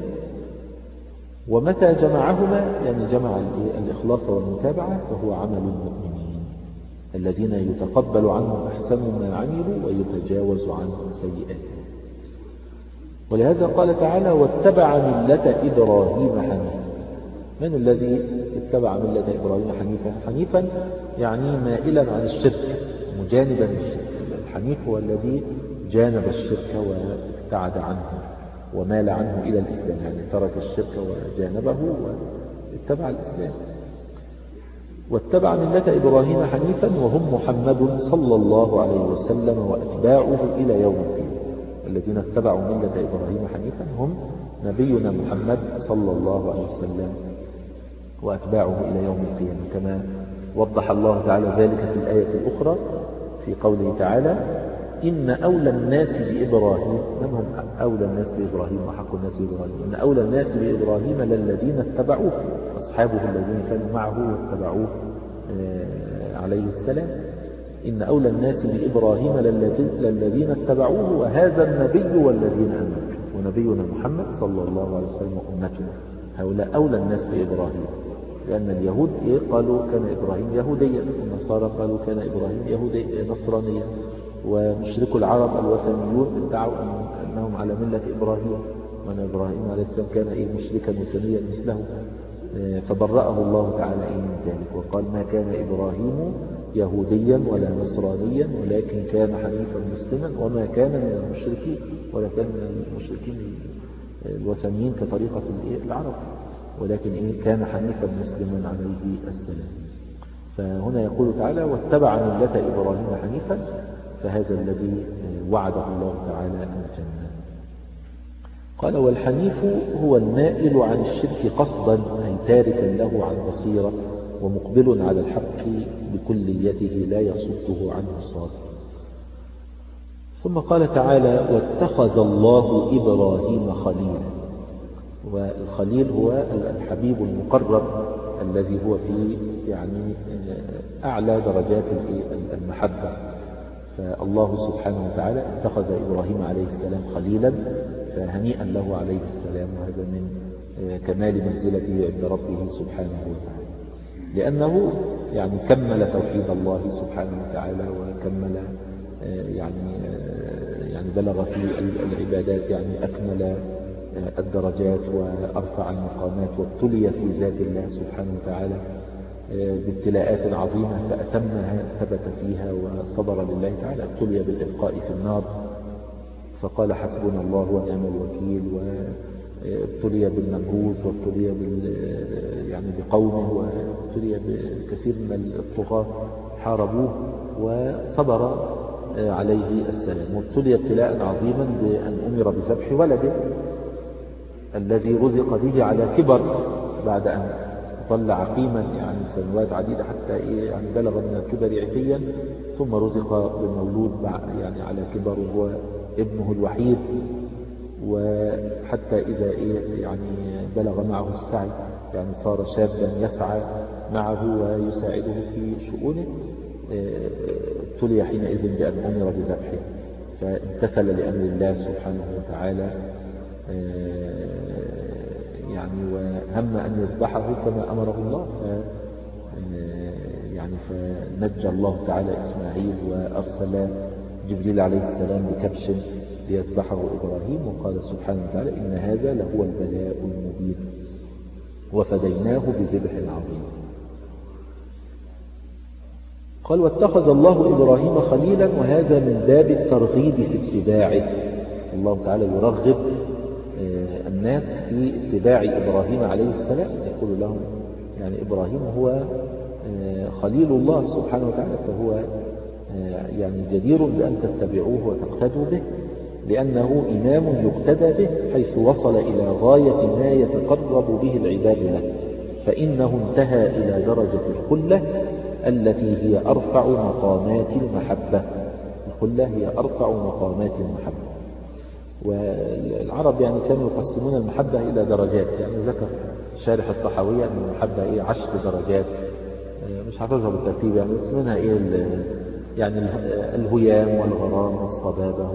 ومتى جمعهما يعني جمع الإخلاص والمتابعة فهو عمل المؤمنين الذين يتقبل عنهم أحسن ما عملوا ويتجاوز عن سيئاتهم. ولهذا قال تعالى واتبع ملة إبراهيم حنيفا. من الذي اتبع ملة إبراهيم حنيفا؟ حنيفا يعني مائلا عن الشرك مجانبا للشرك. الحنيف هو الذي جانب الشرك وابتعد عنه ومال عنه إلى الإسلام، يعني ترك الشرك وجانبه واتبع الإسلام. واتبع ملة إبراهيم حنيفا وهم محمد صلى الله عليه وسلم وأتباعه إلى يوم القيامة. الذين اتبعوا ملة إبراهيم حنيفا هم نبينا محمد صلى الله عليه وسلم وأتباعه إلى يوم القيامة، كما وضح الله تعالى ذلك في الآية الأخرى في قوله تعالى إن أولى الناس بإبراهيم. من هم أولى الناس بإبراهيم وحق الناس بإبراهيم؟ إن أولى الناس بإبراهيم للذين اتبعوه، أصحابه الذين كانوا معه واتبعوه عليه السلام. إن أولى الناس بإبراهيم للذين اتبعوه وهذا النبي والذين آمنوا. ونبينا محمد صلى الله عليه وسلم وأمته هؤلاء أولى الناس بإبراهيم، لأن اليهود قالوا كان إبراهيم يهوديا، والنصارى قالوا كان إبراهيم يهودي نصرانيا، ومشركو العرب الوثنيون ادعوا أنهم على ملة إبراهيم، وأن إبراهيم عليه السلام كان إيه مشركا وثنيا مثله، فبرأه الله تعالى إيه من ذلك وقال ما كان إبراهيم يهوديا ولا نصرانيا ولكن كان حنيفا مسلما وما كان من المشركين، ولا كان من المشركين الوثنيين كطريقة العرب، ولكن إيه كان حنيفا مسلما عليه السلام. فهنا يقول تعالى واتبع ملة إبراهيم حنيفا، فهذا الذي وعده الله تعالى الجنة. قال والحنيف هو المائل عن الشرك قصدا أي تاركا له عن بصيرة ومقبل على الحق بكليته لا يصده عنه صاد. ثم قال تعالى واتخذ الله إبراهيم خليلا. والخليل هو الحبيب المقرب الذي هو في يعني أعلى درجات المحبة. فالله سبحانه وتعالى اتخذ إبراهيم عليه السلام خليلا، فهنيئا له عليه السلام، وهذا من كمال منزلته عند ربه سبحانه وتعالى، لأنه يعني كمل توحيد الله سبحانه وتعالى وكمل يعني يعني بلغ في العبادات يعني أكمل الدرجات وأرفع المقامات، وابتلي في ذات الله سبحانه وتعالى بابتلاءات عظيمة فأتمها ثبت فيها وصبر لله تعالى. ابتلي بالإبقاء في النار فقال حسبنا الله ونعم الوكيل، وابتلي بالنمروز، وابتلي بال يعني بقومه، وابتلي بكثير من الطغاة حاربوه وصبر عليه السلام. وابتلي ابتلاء عظيما بأن أمر بذبح ولده الذي رزق به على كبر بعد أن ظل عقيما يعني سنوات عديدة حتى يعني بلغ من الكبر عتيا، ثم رزق بمولود يعني على كبر وهو ابنه الوحيد، وحتى إذا يعني بلغ معه السعي يعني صار شابا يسعى معه ويساعده في شؤونه، ابتلي حينئذ بأن أمر بذبحه فامتثل لأمر الله سبحانه وتعالى يعني وهم أن يذبحه كما أمره الله، يعني فنجى الله تعالى إسماعيل وأرسل جبريل عليه السلام بكبش ليذبحه إبراهيم، وقال سبحانه وتعالى إن هذا لهو البلاء المبين وفديناه بذبح عظيم. قال واتخذ الله إبراهيم خليلا، وهذا من باب الترغيب في اتباعه. الله تعالى يرغب الناس في اتباع إبراهيم عليه السلام. يقول لهم يعني إبراهيم هو خليل الله سبحانه وتعالى، فهو يعني جدير بأن تتبعوه وتقتدوا به، لأنه إمام يقتدى به حيث وصل إلى غاية ما يتقرب به العباد له، فإنه انتهى إلى درجة الخلة التي هي أرفع مقامات المحبة. الخلة هي أرفع مقامات المحبة. والعرب يعني كانوا يقسمون المحبة إلى درجات، يعني ذكر شارح الطحاوية أن المحبة إيه عشر درجات، مش حافظها بالترتيب يعني، بس منها إيه يعني الهيام والغرام والصبابة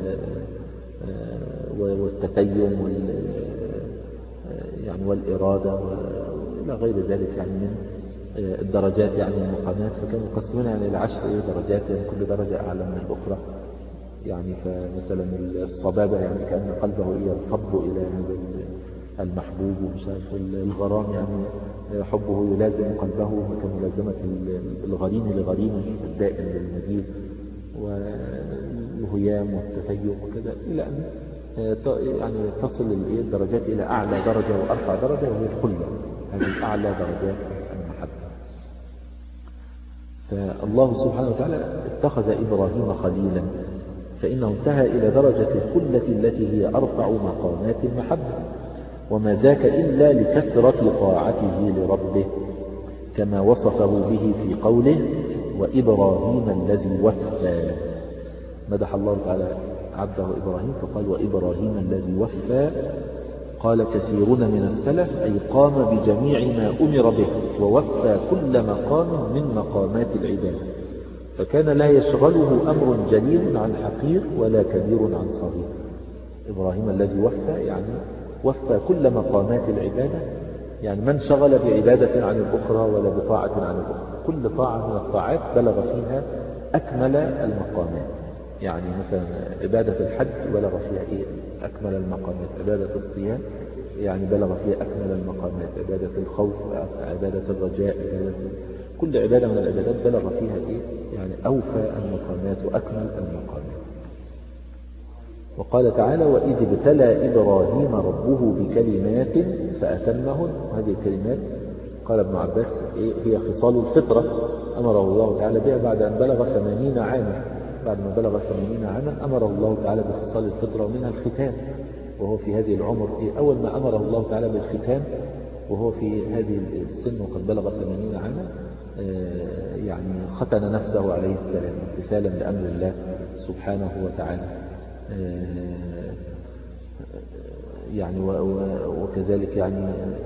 والتتيم وال يعني والإرادة وإلى غير ذلك يعني من الدرجات يعني المقامات. فكانوا يقسمونها يعني لعشر إيه درجات، يعني كل درجة أعلى من الأخرى. يعني فمثلا الصبابة يعني كأن قلبه إيه ينصب إلى هذا المحبوب، ومش عارف الغرام يعني حبه يلازم قلبه كملازمة الغريم لغريمه الدائم للمجيد، والهيام والتفيم وكذا، إلى أن يعني تصل الدرجات إلى أعلى درجة وأرفع درجة، وهي الخلة، هذه أعلى درجات المحبة. فالله سبحانه وتعالى اتخذ إبراهيم خليلا، فإنه انتهى إلى درجة الخلة التي هي أرفع مقامات المحبة، وما ذاك إلا لكثرة طاعته لربه، كما وصفه به في قوله وإبراهيم الذي وفى. مدح الله تعالى عبده إبراهيم فقال وإبراهيم الذي وفى. قال كثيرون من السلف أي قام بجميع ما أمر به ووفى كل مقام من مقامات العباد، فكان لا يشغله أمر جليل عن حقير ولا كبير عن صغير. إبراهيم الذي وفى يعني وفى كل مقامات العبادة، يعني من شغل بعبادة عن الأخرى ولا بطاعة عن الأخرى، كل طاعة من الطاعات بلغ فيها أكمل المقامات. يعني مثلا عبادة الحج بلغ فيها إيه أكمل المقامات، عبادة الصيام يعني بلغ فيها أكمل المقامات، عبادة الخوف، عبادة الرجاء، عبادة كل عبادة من العبادات بلغ فيها إيه يعني أوفى المقامات وأكمل المقامات. وقال تعالى وإذ ابتلى إبراهيم ربه بكلمات فأتمهن. وهذه الكلمات قال ابن عباس إيه هي خصال الفطرة أمره الله تعالى بها بعد أن بلغ ثمانين عاما. بعد ما بلغ ثمانين عاما أمره الله تعالى بخصال الفطرة، ومنها الختان، وهو في هذه العمر إيه أول ما أمره الله تعالى بالختان وهو في هذه السن وقد بلغ ثمانين عاما يعني ختن نفسه عليه السلام امتثالا لأمر الله سبحانه وتعالى. يعني وكذلك يعني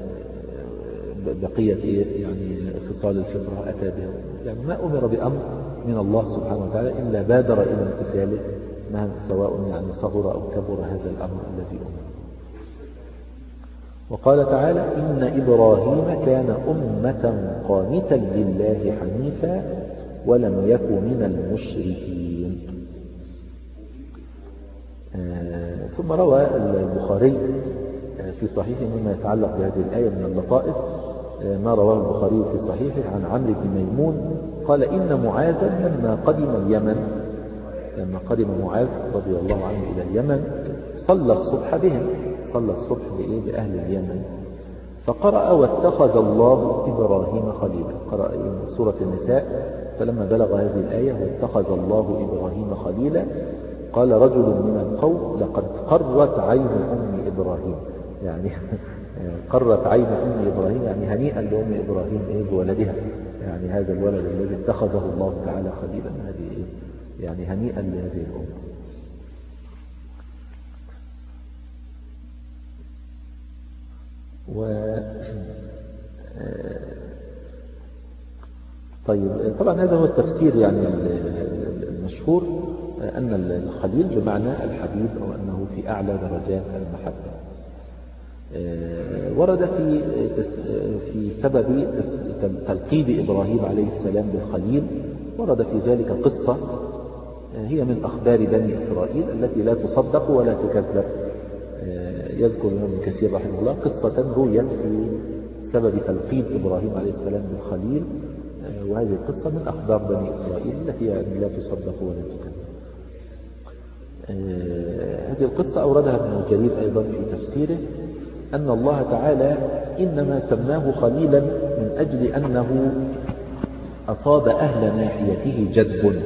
بقية يعني خصال الفطرة أتى بها، يعني ما أمر بأمر من الله سبحانه وتعالى إلا بادر إلى امتثاله سواء يعني صغر أو كبر هذا الأمر الذي أمر. وقال تعالى إن إبراهيم كان أمة قانتا لله حنيفا ولم يك من المشركين. آه ثم روى البخاري في صحيحه مما يتعلق بهذه الآية من اللطائف آه ما رواه البخاري في صحيحه عن عمرو بن ميمون قال إن معاذا لما قدم اليمن لما قدم معاذ رضي الله عنه إلى اليمن صلى الصبح بهم صلى الصبح بأهل اليمن فقرأ واتخذ الله إبراهيم خليلا. قرأ سورة النساء فلما بلغ هذه الآية واتخذ الله إبراهيم خليلا قال رجل من القوم لقد قرت عين أم إبراهيم، يعني قرت عين أم إبراهيم يعني هنيئا لأم إبراهيم إيه بولدها، يعني هذا الولد الذي اتخذه الله تعالى خليلا، هذه إيه يعني هنيئا لهذه الأم. و طيب طبعا هذا هو التفسير يعني المشهور أن الخليل بمعنى الحبيب أو أنه في أعلى درجات المحبة. ورد في في سبب تلقيب إبراهيم عليه السلام بالخليل ورد في ذلك قصة هي من أخبار بني إسرائيل التي لا تصدق ولا تكذب. يذكر ابن كثير رحمه الله قصة رويت في سبب تلقيب إبراهيم عليه السلام بالخليل، وهذه القصة من أخبار بني إسرائيل التي لا تصدق ولا تكذب. هذه القصة أوردها ابن جرير أيضا في تفسيره أن الله تعالى إنما سماه خليلا من أجل أنه أصاب أهل ناحيته جدب.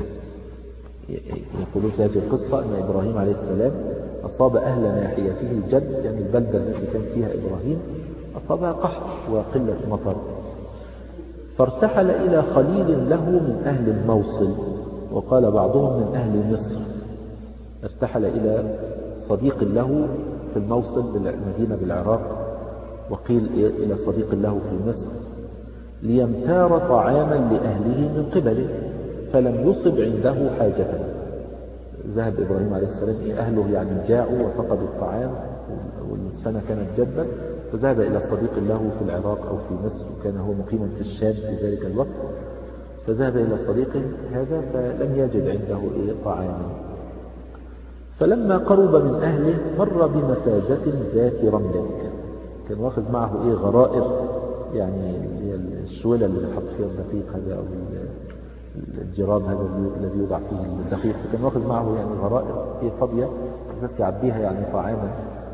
يقولون في هذه القصة أن إبراهيم عليه السلام أصاب أهل ناحيته الجدب، يعني البلدة التي كان فيها إبراهيم أصابها قحط وقلة مطر، فارتحل إلى خليل له من أهل الموصل، وقال بعضهم من أهل مصر. ارتحل إلى صديق له في الموصل بالمدينة بالعراق، وقيل إلى صديق له في مصر، ليمتار طعاما لأهله من قبله، فلم يصب عنده حاجة. ذهب إبراهيم عليه السلام، أهله يعني جاعوا وفقدوا الطعام والسنة كانت جدبة، فذهب إلى صديق له في العراق أو في مصر، وكان هو مقيما في الشام في ذلك الوقت، فذهب إلى صديقه هذا فلم يجد عنده طعاما. فلما قرب من أهله مر بمفازة ذات رمل، كان واخذ معه إيه غرائر، يعني الشولة اللي حط فيها الدقيق هذا أو الجراب هذا الذي يوضع فيه الدقيق، فكان واخذ معه يعني غرائر إيه فاضية بس يعبيها يعني طعاما،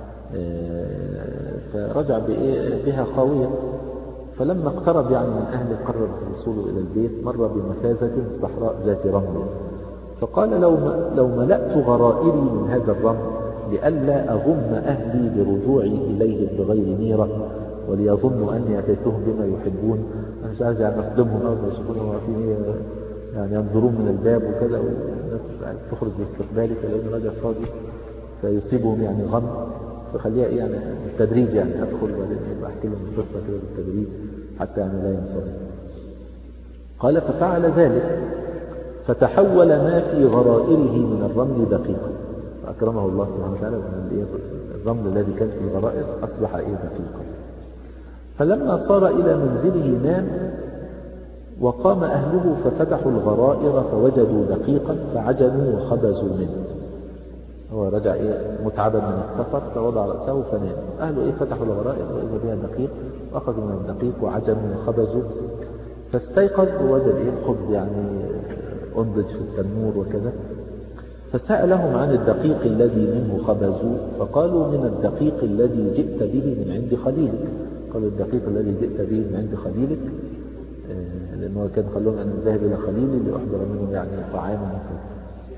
فرجع بها خاوية. فلما اقترب يعني من أهله قرب وصوله إلى البيت مر بمفازة صحراء ذات رمل، فقال لو لو ملأت غرائري من هذا الرمل لئلا أغم أهلي برجوعي إليهم بغير نيرة وليظنوا أني أتيتهم بما يحبون. أنا مش عايز يعني أصدمهم أول ما يشوفونهم واقفين يعني ينظرون من الباب وكذا، والناس تخرج باستقبالي فلأن راجع فاضي فيصيبهم يعني غم، فخليها يعني بالتدريج، يعني أدخل وبعدين أحكي لهم القصة كده بالتدريج حتى يعني لا ينصرف. قال ففعل ذلك، فتحول ما في غرائره من الرمل دقيقا، فأكرمه الله سبحانه وتعالى من الرمل الذي كان في الغرائر أصبح إيه دقيقا. فلما صار إلى منزله نام، وقام أهله ففتحوا الغرائر فوجدوا دقيقا فعجنوا وخبزوا منه. هو رجع إيه متعبا من السفر فوضع رأسه فنام، أهله إيه فتحوا الغرائر وإذا بها دقيق، وأخذوا من الدقيق وعجنوا وخبزوا، فاستيقظ ووجد إيه الخبز يعني أنضج في التنور وكذا، فسألهم عن الدقيق الذي منه خبزوا، فقالوا من الدقيق الذي جئت به من عند خليلك. قالوا الدقيق الذي جئت به من عند خليلك، لأنه كان خلون أن ذهب إلى خليلي لأحضر منه يعني طعاما وكذا.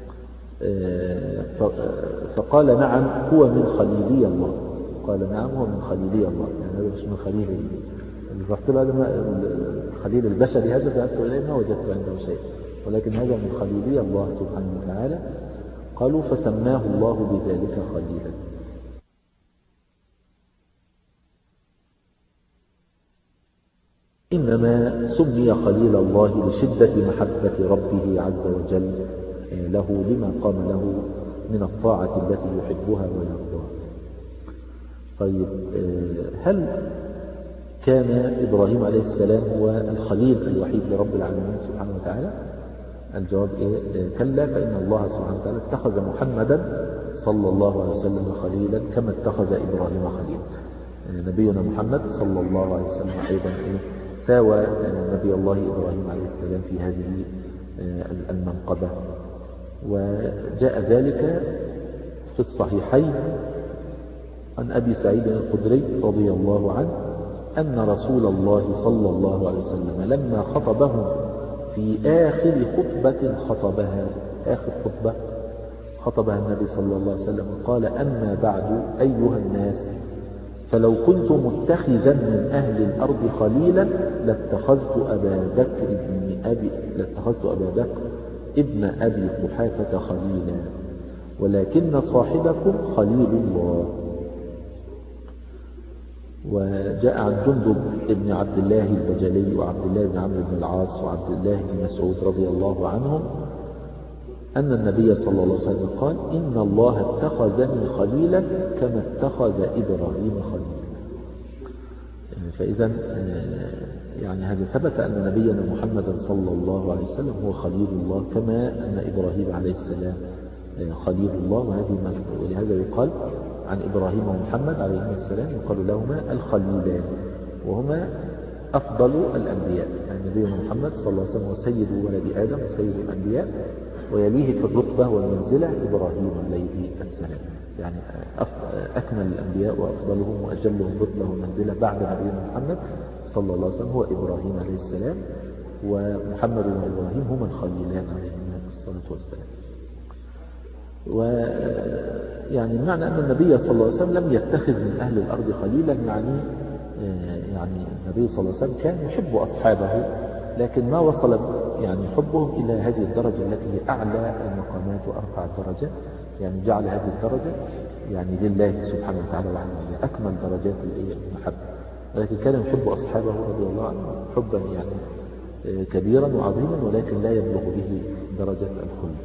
فقال نعم هو من خليلي الله. قال نعم هو من خليلي الله، يعني هذا مش من خليل اللي رحت له هذا الخليل البشري، هذا ذهبت إليه ما وجدت عنده شيء، ولكن هذا من خليلي الله سبحانه وتعالى. قالوا فسماه الله بذلك خليلا. إنما سمي خليل الله لشدة محبة ربه عز وجل له لما قام له من الطاعة التي يحبها ويرضاها. طيب، هل كان إبراهيم عليه السلام هو الخليل الوحيد لرب العالمين سبحانه وتعالى؟ الجواب إيه؟ كلا، فإن الله سبحانه وتعالى اتخذ محمدا صلى الله عليه وسلم خليلا كما اتخذ إبراهيم خليلا. نبينا محمد صلى الله عليه وسلم أيضا إيه؟ ساوى نبي الله إبراهيم عليه السلام في هذه المنقبة. وجاء ذلك في الصحيحين عن أبي سعيد الخدري رضي الله عنه أن رسول الله صلى الله عليه وسلم لما خطبهم في آخر خطبة خطبها آخر خطبة خطبها النبي صلى الله عليه وسلم قال: أما بعد أيها الناس، فلو كنت متخذا من أهل الأرض خليلا لاتخذت أبا بكر ابن أبي لاتخذت أبا بكر ابن أبي قحافة خليلا، ولكن صاحبكم خليل الله. وجاء عن جندب ابن عبد الله البجلي وعبد الله بن عمرو بن العاص وعبد الله بن مسعود رضي الله عنهم أن النبي صلى الله عليه وسلم قال: إن الله اتخذني خليلا كما اتخذ إبراهيم خليلا. فإذا يعني هذا ثبت أن نبينا محمدا صلى الله عليه وسلم هو خليل الله كما أن إبراهيم عليه السلام خليل الله. وهذه ولهذا يقال عن إبراهيم ومحمد عليهما السلام يقال لهما الخليلان، وهما أفضل الأنبياء. يعني نبينا محمد صلى الله عليه وسلم هو سيد ولد آدم وسيد الأنبياء، ويليه في الرتبة والمنزلة إبراهيم عليه السلام. يعني أكمل الأنبياء وأفضلهم وأجلهم رتبة ومنزلة بعد نبينا محمد صلى الله عليه وسلم هو إبراهيم عليه السلام، ومحمد وإبراهيم هما الخليلان عليهما الصلاة والسلام. ويعني معنى أن النبي صلى الله عليه وسلم لم يتخذ من أهل الأرض خليلا، يعني يعني النبي صلى الله عليه وسلم كان يحب أصحابه، لكن ما وصل يعني حبهم إلى هذه الدرجة التي هي أعلى المقامات وأرفع الدرجات، يعني جعل هذه الدرجة يعني لله سبحانه وتعالى وحده، أكمل درجات المحبة. ولكن كان يحب أصحابه رضي الله عنهم حبا يعني كبيرا وعظيما، ولكن لا يبلغ به درجة الخلد.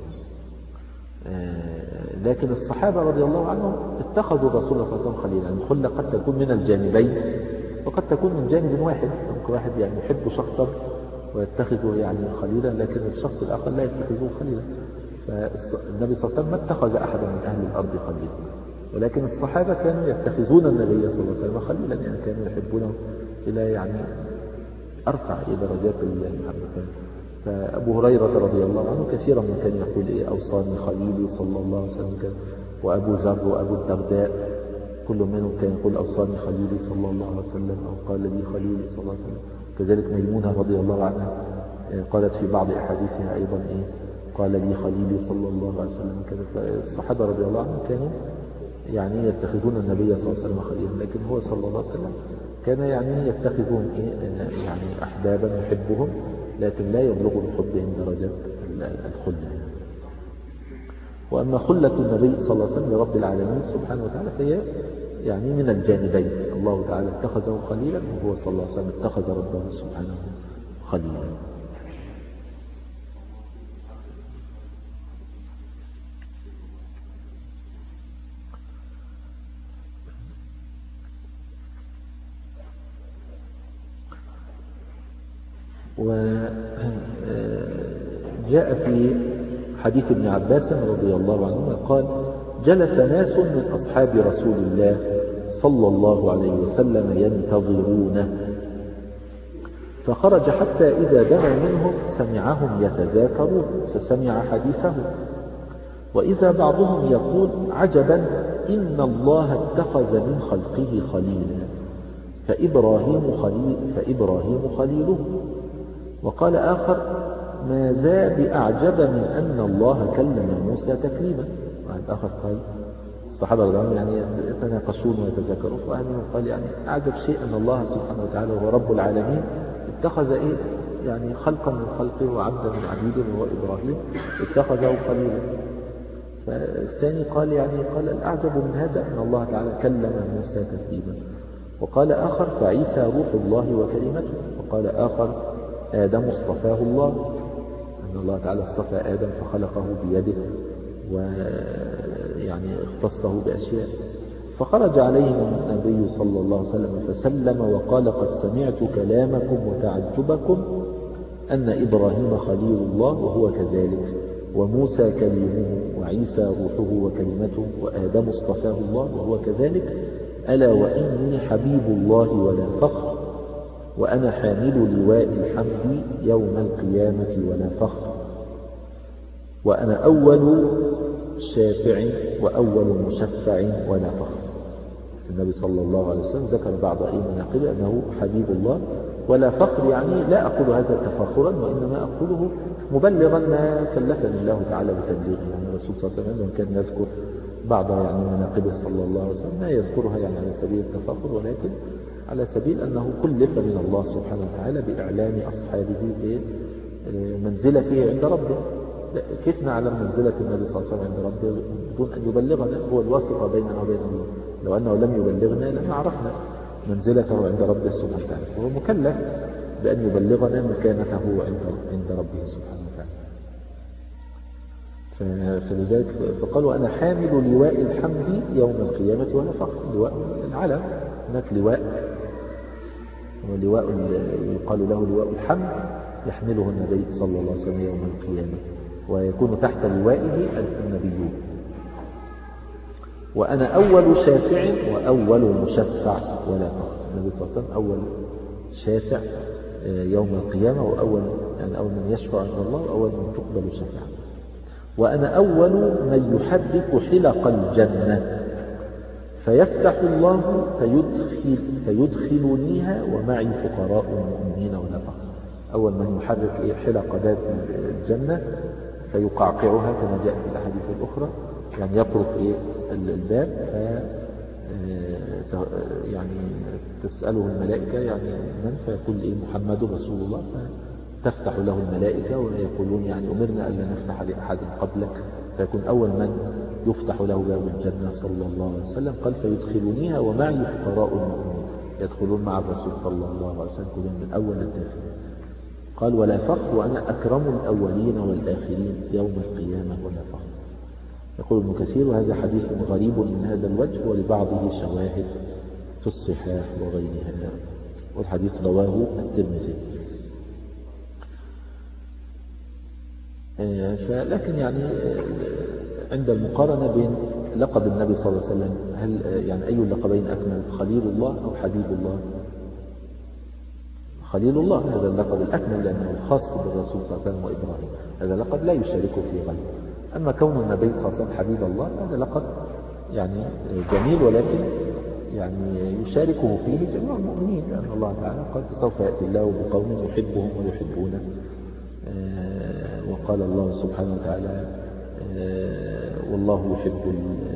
لكن الصحابة رضي الله عنهم اتخذوا الرسول صلى الله عليه وسلم خليلا. يعني الخلة قد تكون من الجانبين وقد تكون من جانب واحد، ممكن واحد يعني يحب شخصا ويتخذه يعني خليلا، لكن الشخص الآخر لا يتخذه خليلا. فالنبي صلى الله عليه وسلم ما اتخذ أحدا من أهل الأرض خليلا، ولكن الصحابة كانوا يتخذون النبي صلى الله عليه وسلم خليلا، يعني كانوا يحبونه إلى يعني أرفع إلى درجات المحبة. فأبو هريرة رضي الله عنه كثيرا ما كان يقول إيه أوصاني خليلي صلى الله عليه وسلم، وأبو ذر وأبو الدرداء كل منهم كان يقول أوصاني خليلي صلى الله عليه وسلم، أو قال لي خليلي صلى الله عليه وسلم. كذلك ميمونة رضي الله عنها قالت في بعض أحاديثها أيضا إيه قال لي خليلي صلى الله عليه وسلم كذا. فالصحابة رضي الله عنهم كانوا يعني يتخذون النبي صلى الله عليه وسلم خليلا، لكن هو صلى الله عليه وسلم كان يعني يتخذون إيه يعني أحبابا يحبهم، لكن لا يبلغ بحبهم درجة الخلة. وأما خلة النبي صلى الله عليه وسلم لرب العالمين سبحانه وتعالى فهي يعني من الجانبين، الله تعالى اتخذه خليلا، وهو صلى الله عليه وسلم اتخذ ربه سبحانه خليلا. وجاء في حديث ابن عباس رضي الله عنهما قال جلس ناس من أصحاب رسول الله صلى الله عليه وسلم ينتظرونه، فخرج حتى إذا دنا منهم سمعهم يتذاكرون فسمع حديثه، وإذا بعضهم يقول عجبا إن الله اتخذ من خلقه خليلا فإبراهيم خليل فإبراهيم خليله. وقال آخر ما ذا بأعجب من أن الله كلم موسى تكليما. واحد آخر قال الصحابة الرضوان يعني يتناقشون ويتذاكرون، واحد قال يعني أعجب شيء أن الله سبحانه وتعالى وهو رب العالمين اتخذ إيه يعني خلقا من خلقه وعبدا من عبيده وهو إبراهيم اتخذه خليلا. فالثاني قال يعني قال الأعجب من هذا أن الله تعالى كلم موسى تكليما. وقال آخر فعيسى روح الله وكلمته. وقال آخر آدم اصطفاه الله، أن الله تعالى اصطفى آدم فخلقه بيده ويعني اختصه بأشياء. فخرج عليهم النبي صلى الله عليه وسلم فسلم وقال قد سمعت كلامكم وتعجبكم أن إبراهيم خليل الله وهو كذلك، وموسى كليمه، وعيسى روحه وكلمته، وآدم اصطفاه الله وهو كذلك، ألا وإني حبيب الله ولا فخر، وأنا حامل لواء الحمد يوم القيامة ولا فخر، وأنا أول شافع وأول مشفع ولا فخر. النبي صلى الله عليه وسلم ذكر بعض أي مناقب أنه حبيب الله ولا فخر، يعني لا أقول هذا تفاخرا وإنما أقوله مبلغا ما كلفني الله تعالى بتبليغه. يعني الرسول صلى الله عليه وسلم كان يذكر بعض يعني مناقبه صلى الله عليه وسلم ما يذكرها يعني على سبيل التفاخر، ولكن على سبيل أنه كلف من الله سبحانه وتعالى بإعلام أصحابه بمنزلته عند ربه. كيف نعلم منزلة النبي صلى الله عليه وسلم عند ربه بدون أن يبلغنا؟ هو الواسطة بيننا وبين الله، لو أنه لم يبلغنا لما عرفنا منزلته عند ربه سبحانه وتعالى، وهو مكلف بأن يبلغنا مكانته عند ربه سبحانه وتعالى. فلذلك فقال وأنا حامل لواء الحمد يوم القيامة ولا فخر. لواء العلم، هناك لواء ولواء يقال له لواء الحمد يحمله النبي صلى الله عليه وسلم يوم القيامة، ويكون تحت لوائه النبيون. وأنا أول شافع وأول مشفع ولا فخر. النبي صلى الله عليه وسلم أول شافع يوم القيامة، وأول يعني أول من يشفع عند الله وأول من تقبل شفاعته. وأنا أول من يحرك حلق الجنة فيفتح الله فيدخل فيدخلنيها ومعي فقراء المؤمنين ولا فقر. أول من يحرك حلق باب الجنة فيقعقعها كما جاء في الأحاديث الأخرى، يعني يطرق إيه الباب ف يعني تسأله الملائكة يعني من، فيقول إيه محمد رسول الله، فتفتح له الملائكة ويقولون يعني أمرنا ألا نفتح لأحد قبلك، فيكون أول من يفتح له باب الجنة صلى الله عليه وسلم. قال فيدخلونيها ومعي فقراء المؤمنين، يدخلون مع الرسول صلى الله عليه وسلم كلهم من أول الداخل. قال ولا فخر وأنا أكرم الأولين والآخرين يوم القيامة ولا فخر. يقول ابن كثير وهذا حديث غريب من هذا الوجه ولبعضه شواهد في الصحاح وغيرها، والحديث رواه الترمذي. فلكن يعني عند المقارنة بين لقب النبي صلى الله عليه وسلم، هل يعني أي اللقبين أكمل، خليل الله أو حبيب الله؟ خليل الله هذا اللقب الأكمل لأنه الخاص بالرسول صلى الله عليه وسلم وإبراهيم، هذا لقب لا يشاركه في غيره. أما كون النبي صلى الله عليه وسلم حبيب الله هذا لقب يعني جميل، ولكن يعني يشاركه فيه جميع المؤمنين، لأن الله تعالى قال سوف يأتي الله بقوم يحبهم ويحبونه. وقال الله سبحانه وتعالى والله يحب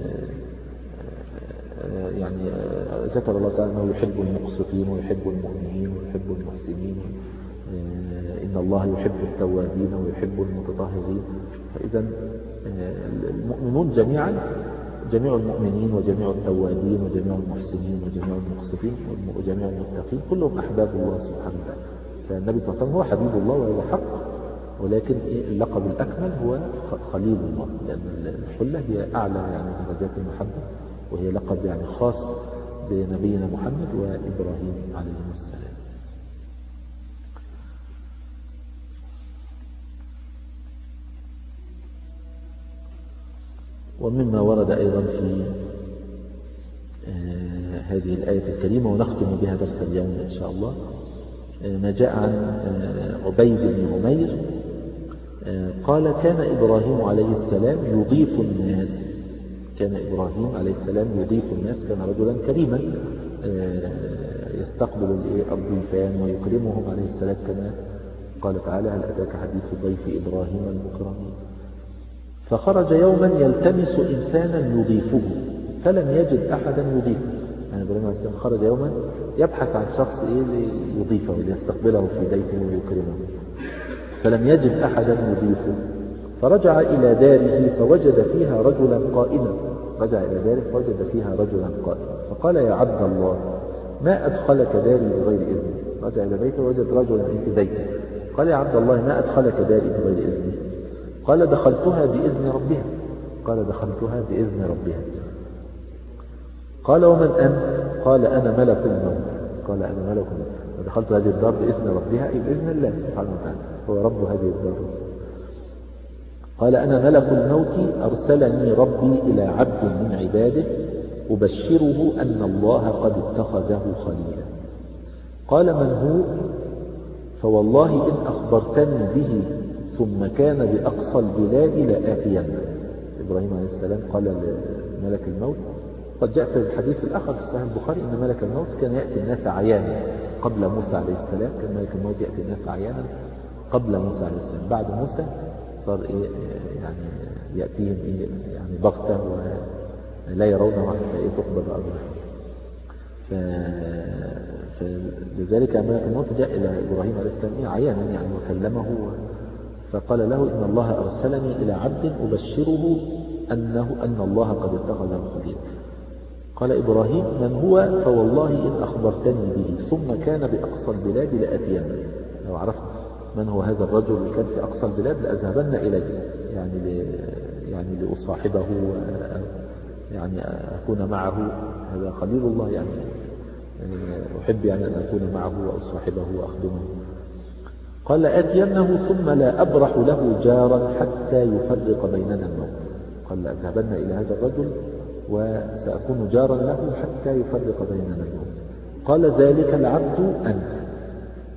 يعني ذكر الله تعالى أنه يحب المقسطين ويحب المؤمنين ويحب المحسنين، إن الله يحب التوابين ويحب المتطهرين. فإذا المؤمنون جميعا، جميع المؤمنين وجميع التوابين وجميع المحسنين وجميع المقسطين وجميع المتقين كلهم أحباب الله سبحانه وتعالى. فالنبي صلى الله عليه وسلم هو حبيب الله وهو حق، ولكن اللقب الأكمل هو خليل الله، لأن الحلة هي أعلى يعني درجات المحبة، وهي لقب يعني خاص بنبينا محمد وإبراهيم عليهم السلام. ومما ورد أيضا في آه هذه الآية الكريمة ونختم بها درس اليوم إن شاء الله، آه ما جاء عن آه عبيد بن عمير آه قال كان إبراهيم عليه السلام يضيف الناس، كان إبراهيم عليه السلام يضيف الناس، كان رجلا كريما آه يستقبل الضيفان ويكرمهم عليه السلام، كما قال تعالى هل أتاك حديث ضيف إبراهيم المكرمين. فخرج يوما يلتمس إنسانا يضيفه فلم يجد أحدا يضيفه، يعني إبراهيم عليه السلام خرج يوما يبحث عن شخص إيه يضيفه ليستقبله في بيته ويكرمه، فلم يجد أحدا يضيفه، فرجع إلى داره فوجد فيها رجلا قائما، رجع إلى داره فوجد فيها رجلا قائما، فقال يا عبد الله ما أدخلك داري بغير إذني، رجع إلى بيته ووجد رجلا في بيته، قال يا عبد الله ما أدخلك داري بغير إذني، قال دخلتها بإذن ربها، قال دخلتها بإذن ربها، قال ومن أنت؟ قال أنا ملك الموت، قال أنا ملك الموت، ودخلت هذه الدار بإذن ربها أي بإذن الله سبحانه وتعالى، هو رب هذه الدار. قال أنا ملك الموت أرسلني ربي إلى عبد من عباده أبشره أن الله قد اتخذه خليلا. قال من هو؟ فوالله إن أخبرتني به ثم كان بأقصى البلاد لآتينه. إبراهيم عليه السلام قال لملك الموت، قد جاء في الحديث الآخر في صحيح البخاري أن ملك الموت كان يأتي الناس عيانا قبل موسى عليه السلام، كان ملك الموت يأتي الناس عيانا قبل موسى عليه السلام، بعد موسى صار إيه يعني يأتيهم إيه يعني بغتة ولا يرونه حتى إيه تقبل أرواحهم. فلذلك ملك الموت جاء إلى إبراهيم عليه السلام إيه عيانا يعني وكلمه، فقال له إن الله أرسلني إلى عبد أبشره أنه أن الله قد اتخذه خليلا. قال إبراهيم من هو؟ فوالله إن أخبرتني به ثم كان بأقصى البلاد لأتينه، لو عرفت من هو هذا الرجل اللي كان في أقصى البلاد لأذهبن إليه، يعني ل... يعني لأصاحبه يعني أكون معه، هذا خليل الله يعني أحب يعني أن أكون معه وأصاحبه وأخدمه. قال أتينه ثم لا أبرح له جارا حتى يفرق بيننا الموت، قال لأذهبن إلى هذا الرجل وسأكون جارا له حتى يفرق بيننا الموت. قال ذلك العبد أنت،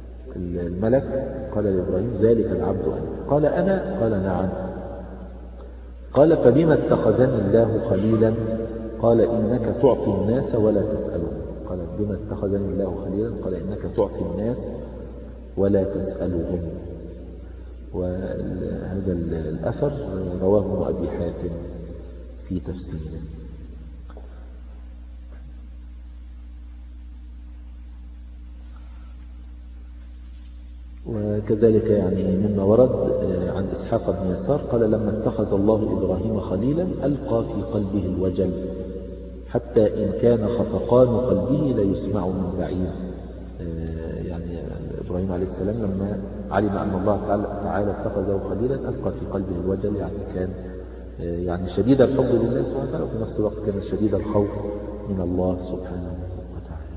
الملك قال لإبراهيم ذلك العبد أنت، قال أنا؟ قال نعم. قال فبما اتخذني الله خليلا قال إنك تعطي الناس ولا تسألهم. قال بما اتخذني الله خليلا قال إنك تعطي الناس ولا تسألهم. وهذا الأثر رواه أبي حاتم في تفسيره. وكذلك يعني مما ورد عن إسحاق بن يسار قال لما اتخذ الله إبراهيم خليلا ألقى في قلبه الوجل حتى إن كان خفقان قلبه ليسمع من بعيد. يعني إبراهيم عليه السلام لما علم أن الله تعالى اتخذه خليلا ألقى في قلبه الوجل، يعني كان يعني شديد الحب لله سبحانه وتعالى، وفي نفس الوقت كان شديد الخوف من الله سبحانه وتعالى،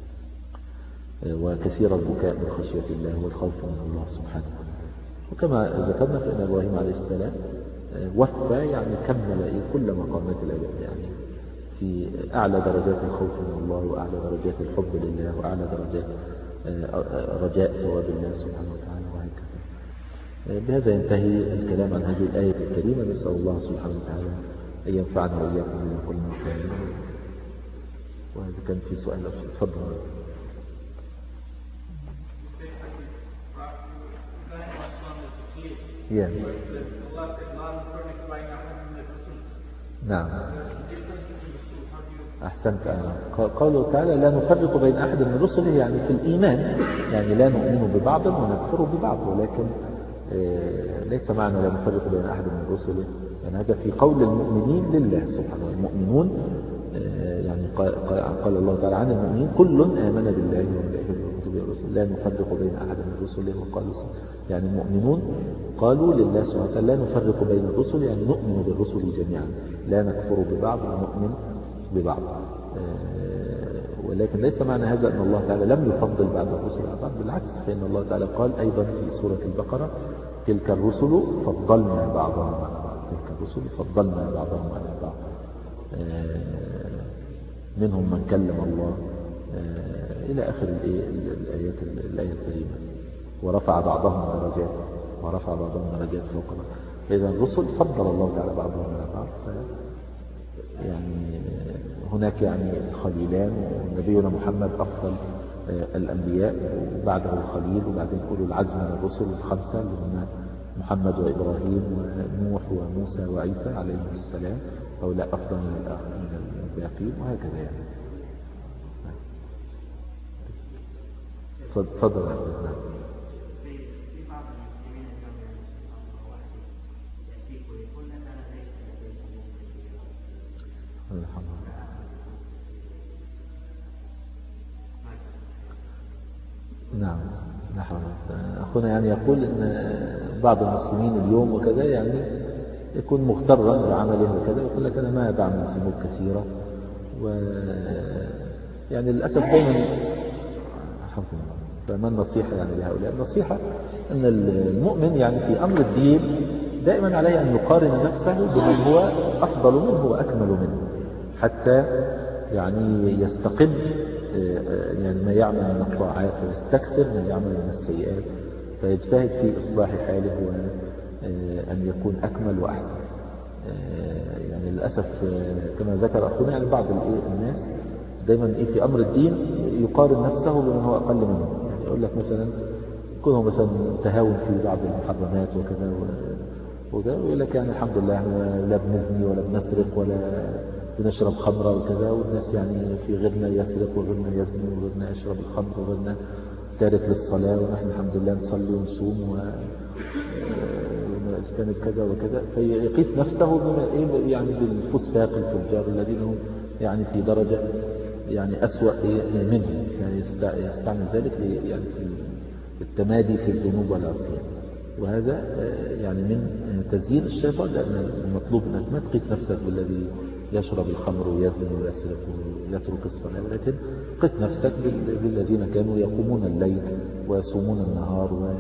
وكثير البكاء من خشية الله والخوف من الله سبحانه وتعالى. وكما ذكرنا فإن إبراهيم عليه السلام وفى يعني كمل كل مقامات العبادة، يعني في أعلى درجات الخوف من الله وأعلى درجات الحب لله وأعلى درجات رجاء ثواب الله سبحانه وتعالى، وهكذا. بهذا ينتهي الكلام عن هذه الآية الكريمة. نسأل الله سبحانه وتعالى أن ينفعنا وإياكم بما قلنا سامعين. وهذا كان في سؤال تفضل. Yeah. نعم أحسنت. قوله تعالى لا نفرق بين أحد من رسله، يعني في الإيمان، يعني لا نؤمن ببعض ونكفر ببعض، ولكن ليس معنى لا نفرق بين أحد من رسله، يعني هذا في قول المؤمنين لله سبحانه. المؤمنون يعني قال الله تعالى عن المؤمنين كل آمن بالله وملائكته وكتبه ورسله لا نفرق بين أحد من رسله. وقالوا يعني المؤمنون قالوا لله سبحانه وتعالى لا نفرق بين الرسل، يعني نؤمن بالرسل جميعا، لا نكفر ببعض ونؤمن ببعض. ولكن ليس معنى هذا أن الله تعالى لم يفضل بعض الرسل على بعض، بالعكس، فإن الله تعالى قال أيضا في سورة البقرة تلك الرسل فضلنا بعضهم على بعض، تلك الرسل فضلنا بعضهم على بعض، منهم من كلم الله إلى آخر الآيات الآية الكريمة، ورفع بعضهم درجات ورفع بعضهم درجات فوق بعض. إذا الرسل فضل الله تعالى بعضهم على بعض. يعني هناك يعني خليلان، ونبينا محمد أفضل الأنبياء، وبعده الخليل، وبعدين أولو العزم من الرسل الخمسة اللي هم محمد وإبراهيم ونوح وموسى وعيسى عليهم السلام، هؤلاء أفضل من الباقين، وهكذا يعني. تفضل. نعم نحن أخونا يعني يقول أن بعض المسلمين اليوم وكذا يعني يكون مغترا بعمله وكذا، يقول لك أنا ما بعمل ذنوب كثيرة، ويعني للأسف دائما الحمد لله. فما النصيحة يعني لهؤلاء؟ النصيحة أن المؤمن يعني في أمر الدين دائما عليه أن يقارن نفسه بمن هو أفضل منه وأكمل منه، حتى يعني يستقل يعني ما يعمل من الطاعات ويستكثر ما يعمل من السيئات، فيجتهد في إصلاح حاله وأن يكون أكمل وأحسن. يعني للأسف كما ذكر أخونا يعني بعض الناس دايما في أمر الدين يقارن نفسه بمن هو أقل منه، يعني يقول لك مثلا يكون مثلا تهاون في بعض المحرمات وكذا وكذا، ويقول لك يعني الحمد لله لا بنزني ولا بنسرق ولا بنشرب خمرة وكذا، والناس يعني في غيرنا يسرق وغيرنا يزني وغيرنا يشرب الخمر وغيرنا تارك للصلاة، ونحن الحمد لله نصلي ونصوم ونجتنب كذا وكذا، فيقيس نفسه بما يعني بالفساق الفجار الذين هم يعني في درجة يعني أسوأ منه، يعني يستعمل ذلك يعني في التمادي في الذنوب والعصيان، وهذا يعني من تزيين الشيطان، لأن المطلوب أنك ما تقيس نفسك بالذي يشرب الخمر ويزني ويسرق ويترك الصلاة، ولكن قس نفسك بالذين كانوا يقومون الليل ويصومون النهار، و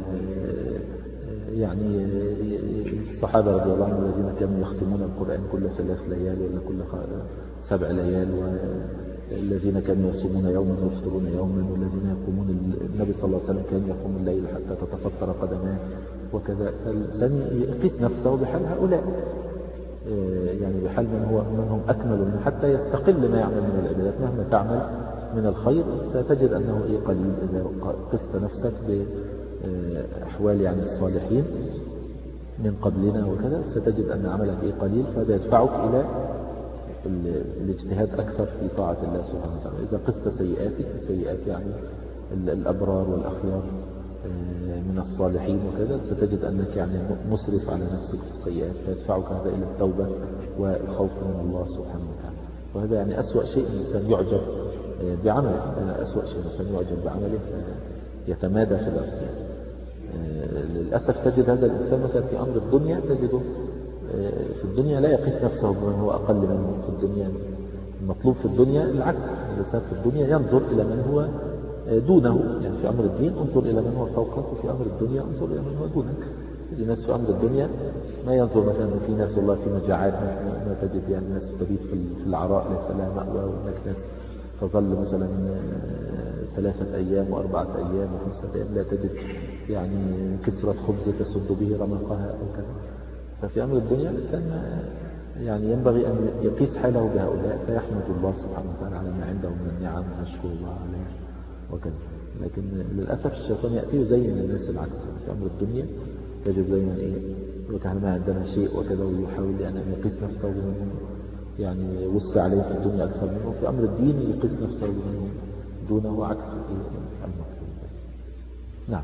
يعني الصحابة رضي الله عنهم الذين كانوا يختمون القرآن كل ثلاث ليال ولا كل سبع ليال، والذين كانوا يصومون يوما ويفطرون يوما، والذين يقومون النبي صلى الله عليه وسلم كان يقوم الليل حتى تتفطر قدماه وكذا. فالإنسان يقيس نفسه بحال هؤلاء، يعني بحال من هو منهم أكمل منه، حتى يستقل ما يعمل من العبادات. مهما تعمل من الخير ستجد أنه إيه قليل. إذا قست نفسك بأحوال يعني الصالحين من قبلنا وكذا ستجد أن عملك إيه قليل، فهذا يدفعك إلى الاجتهاد أكثر في طاعة الله سبحانه وتعالى. إذا قست سيئاتك سيئات يعني الأبرار والأخيار من الصالحين وكذا ستجد أنك يعني مسرف على نفسك في السيئات، فيدفعك هذا إلى التوبة والخوف من الله سبحانه وتعالى. وهذا يعني أسوأ شيء الإنسان يعجب بعمله، أسوأ شيء الإنسان يعجب بعمله يتمادى في العصيان. للأسف تجد هذا الإنسان مثلا في أمر الدنيا تجده في الدنيا لا يقيس نفسه بمن هو أقل منه في الدنيا. المطلوب في الدنيا العكس، الإنسان في الدنيا ينظر إلى من هو دونه. يعني في أمر الدين انظر إلى من هو فوقك، وفي أمر الدنيا انظر إلى من هو دونك. الناس في أمر الدنيا ما ينظر مثلا في ناس والله في مجاعات، ما تجد يعني ناس تبيت في العراء ليس لها مأوى، وهناك ناس تظل مثلا ثلاثة أيام وأربعة أيام وخمسة أيام لا تجد يعني كسرة خبز تسد به رمقها أو كذا. ففي أمر الدنيا الإنسان يعني ينبغي أن يقيس حاله بهؤلاء، فيحمد الله سبحانه وتعالى على ما عنده من النعم ويشكر الله عليه وكذا. لكن للأسف الشيطان يأتي يزين الناس العكس. في أمر الدنيا تجد دائما إيه وكان ما عندنا شيء وكذا، ويحاول يعني أن يقيس نفسه بمن يعني وسع عليه في الدنيا أكثر منه. في أمر الدين يقيس نفسه بمن دونه عكس المطلوب. نعم.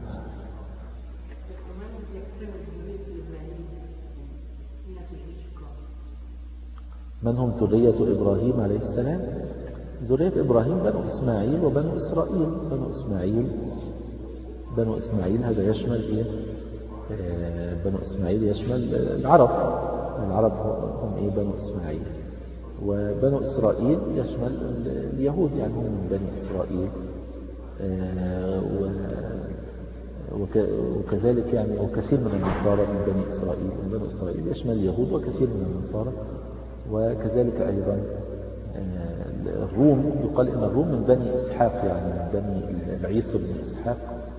من هم ذرية إبراهيم عليه السلام؟ ذرية إبراهيم بنو إسماعيل وبنو إسرائيل. بنو إسماعيل بنو إسماعيل هذا يشمل إيه؟ بنو إسماعيل يشمل العرب. العرب هم إيه بنو إسماعيل. وبنو إسرائيل يشمل اليهود، يعني هم من بني إسرائيل. وكذلك يعني وكثير من النصارى من بني إسرائيل. بنو إسرائيل يشمل اليهود وكثير من النصارى. وكذلك أيضا الروم، يقال إن الروم من بني إسحاق، يعني من بني العيسى بن إسحاق.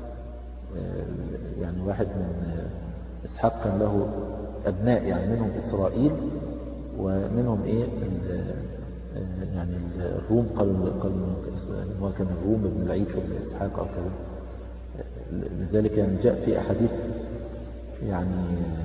يعني واحد من إسحاق كان له أبناء، يعني منهم إسرائيل ومنهم إيه يعني الروم. قالوا قالوا هو كان الروم ابن العيسى بن إسحاق أو كذا. لذلك يعني جاء في أحاديث يعني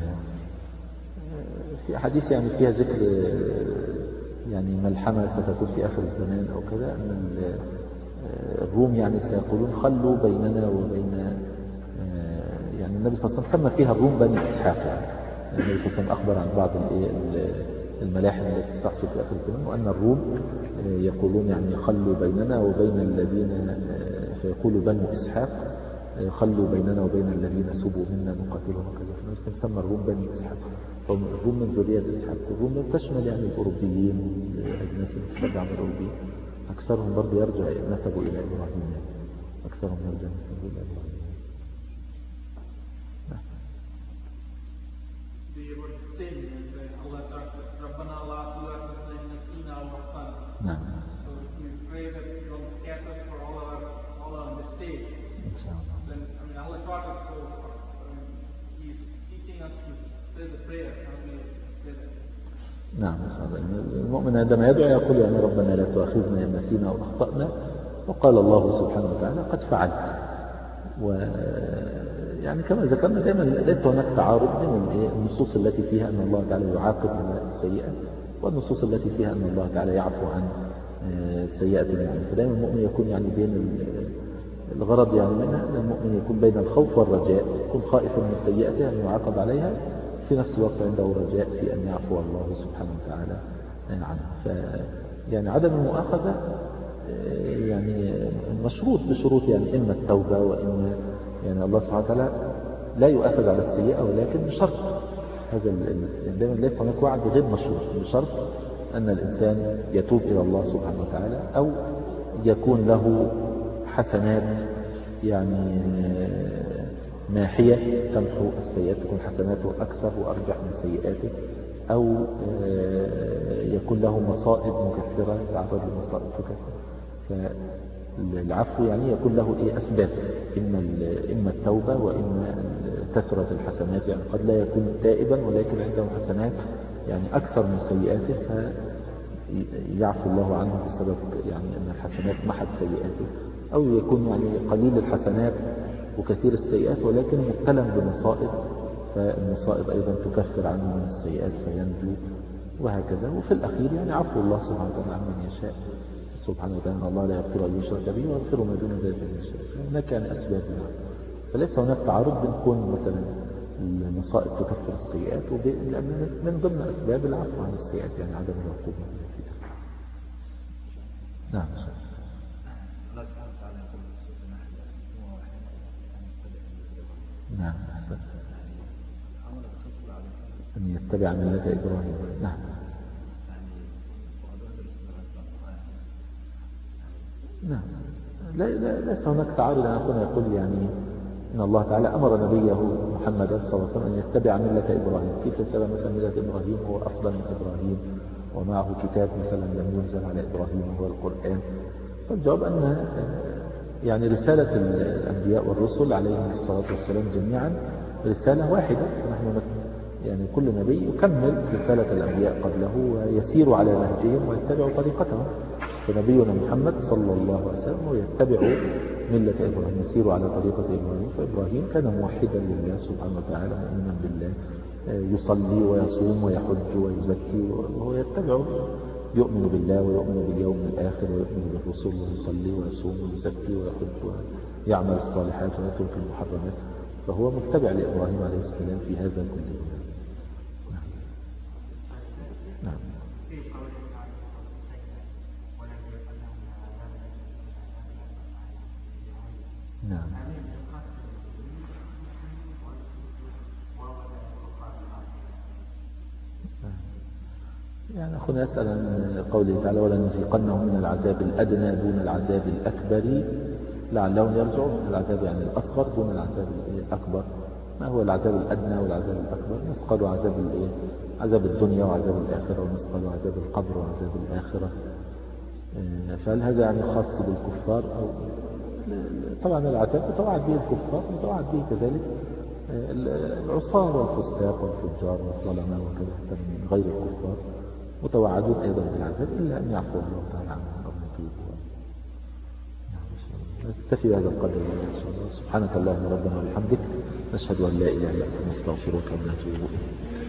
في أحاديث يعني فيها ذكر يعني ملحمة ستكون في آخر الزمان أو كذا، أن الروم يعني سيقولون خلوا بيننا وبين يعني النبي صلى الله عليه وسلم سمى فيها الروم بني إسحاق. يعني النبي صلى الله عليه وسلم أخبر عن بعض الملاحم التي ستحصل في آخر الزمان، وأن الروم يقولون يعني خلوا بيننا وبين الذين، فيقول بنو إسحاق خلوا بيننا وبين الذين سبوا منا نقاتلهم وكذا. فالنبي صلى الله عليه وسلم سمى الروم بني إسحاق. الروم من ذرية إسحاق. الروم تشمل يعني الأوروبيين، الناس المتبعة من الأوروبيين أكثرهم برضو يرجع نسبوا إلى إبراهيم. أكثرهم يرجع نسبوا إلى إبراهيم. نعم. So we pray that God catch us for all our all our mistakes. Inshallah. Then I mean Allah taught us, so I mean, He's teaching us to say the prayer. How do we say that? نعم. المؤمن عندما يدعو يقول يعني ربنا لا تؤاخذنا إن نسينا أو أخطأنا، وقال الله سبحانه وتعالى قد فعلت. ويعني كما ذكرنا دائما ليس هناك تعارض بين النصوص التي فيها أن الله تعالى يعاقب على السيئة، والنصوص التي فيها أن الله تعالى يعفو عن سيئة المؤمن. فدائما المؤمن يكون يعني بين الغرض يعني منها أن المؤمن يكون بين الخوف والرجاء، يكون خائفا من سيئته أن يعاقب عليها، في نفس الوقت عنده رجاء في أن يعفو الله سبحانه وتعالى عنه. ف يعني عدم المؤاخذة يعني مشروط بشروط، يعني إما التوبة وإما يعني الله سبحانه وتعالى لا يؤاخذ على السيئة، ولكن بشرط هذا دائما ليس هناك وعد غير مشروط، بشرط أن الإنسان يتوب إلى الله سبحانه وتعالى، أو يكون له حسنات يعني ماحية تمحو السيئات، تكون حسناته أكثر وأرجح من سيئاته، أو يكون له مصائب مكثرة تعرض لمصائب مكثرة. فالعفو يعني يكون له إيه أسباب، إما إما التوبة وإما كثرة الحسنات. يعني قد لا يكون تائبا ولكن عنده حسنات يعني أكثر من سيئاته فيعفو الله عنه بسبب يعني أن الحسنات محت سيئاته، أو يكون يعني قليل الحسنات وكثير السيئات ولكن مبتلى بمصائب، فالمصائب أيضا تكفر عنه من السيئات فينجو وهكذا. وفي الأخير يعني عفو الله سبحانه وتعالى عمن يشاء سبحانه وتعالى، إن الله لا يغفر أن يشرك به ويغفر ما دون ذلك لمن يشاء. هناك يعني أسباب العفو، فليس هناك تعارض بين كون مثلا المصائب تكفر السيئات وبين من ضمن أسباب العفو عن السيئات يعني عدم العقوبة. نعم. نعم أحسن. أن يتبع ملة إبراهيم. نعم. نعم لا لا ليس هناك تعارض أن أكون يقول يعني إن الله تعالى أمر نبيه محمدا صلى الله عليه وسلم أن يتبع ملة إبراهيم. كيف يتبع مثلا ملة إبراهيم؟ هو أفضل من إبراهيم ومعه كتاب مثلا لم ينزل على إبراهيم وهو القرآن. فالجواب أن يعني رسالة الأنبياء والرسل عليهم الصلاة والسلام جميعا رسالة واحدة، نحن يعني كل نبي يكمل رسالة الأنبياء قبله ويسير على نهجهم ويتبع طريقتهم. فنبينا محمد صلى الله عليه وسلم ويتبع ملة إبراهيم، يسير على طريقة إبراهيم. فإبراهيم كان موحدا لله سبحانه وتعالى مؤمنا بالله، يصلي ويصوم ويحج ويزكي وهو يتبع، يؤمن بالله ويؤمن باليوم الآخر ويؤمن بالرسل ويصلي ويصوم ويزكي ويحج ويعمل الصالحات ويترك المحرمات. فهو متبع لإبراهيم عليه السلام في هذا كله. نعم. نعم. نعم. يعني أخونا يسأل عن قوله تعالى ولنذيقنهم من العذاب الأدنى دون العذاب الأكبر لعلهم يرجعون. العذاب يعني الأصغر دون العذاب الأكبر. ما هو العذاب الأدنى والعذاب الأكبر؟ نسقل عذاب الإيه؟ عذاب الدنيا وعذاب الآخرة، ونسقل عذاب القبر وعذاب الآخرة. فهل هذا يعني خاص بالكفار؟ أو طبعا العذاب يتوعد به الكفار ويتوعد به كذلك العصاة والفساق والفجار والظلماء وكذا حتى من غير الكفار متوعدون أيضا بالعذاب إلا أن يعفو الله تعالى عنهم أو يتوبوا. نكتفي بهذا القدر إن شاء الله. سبحانك اللهم ربنا وبحمدك نشهد أن لا إله إلا أنت نستغفرك ونتوب إليك.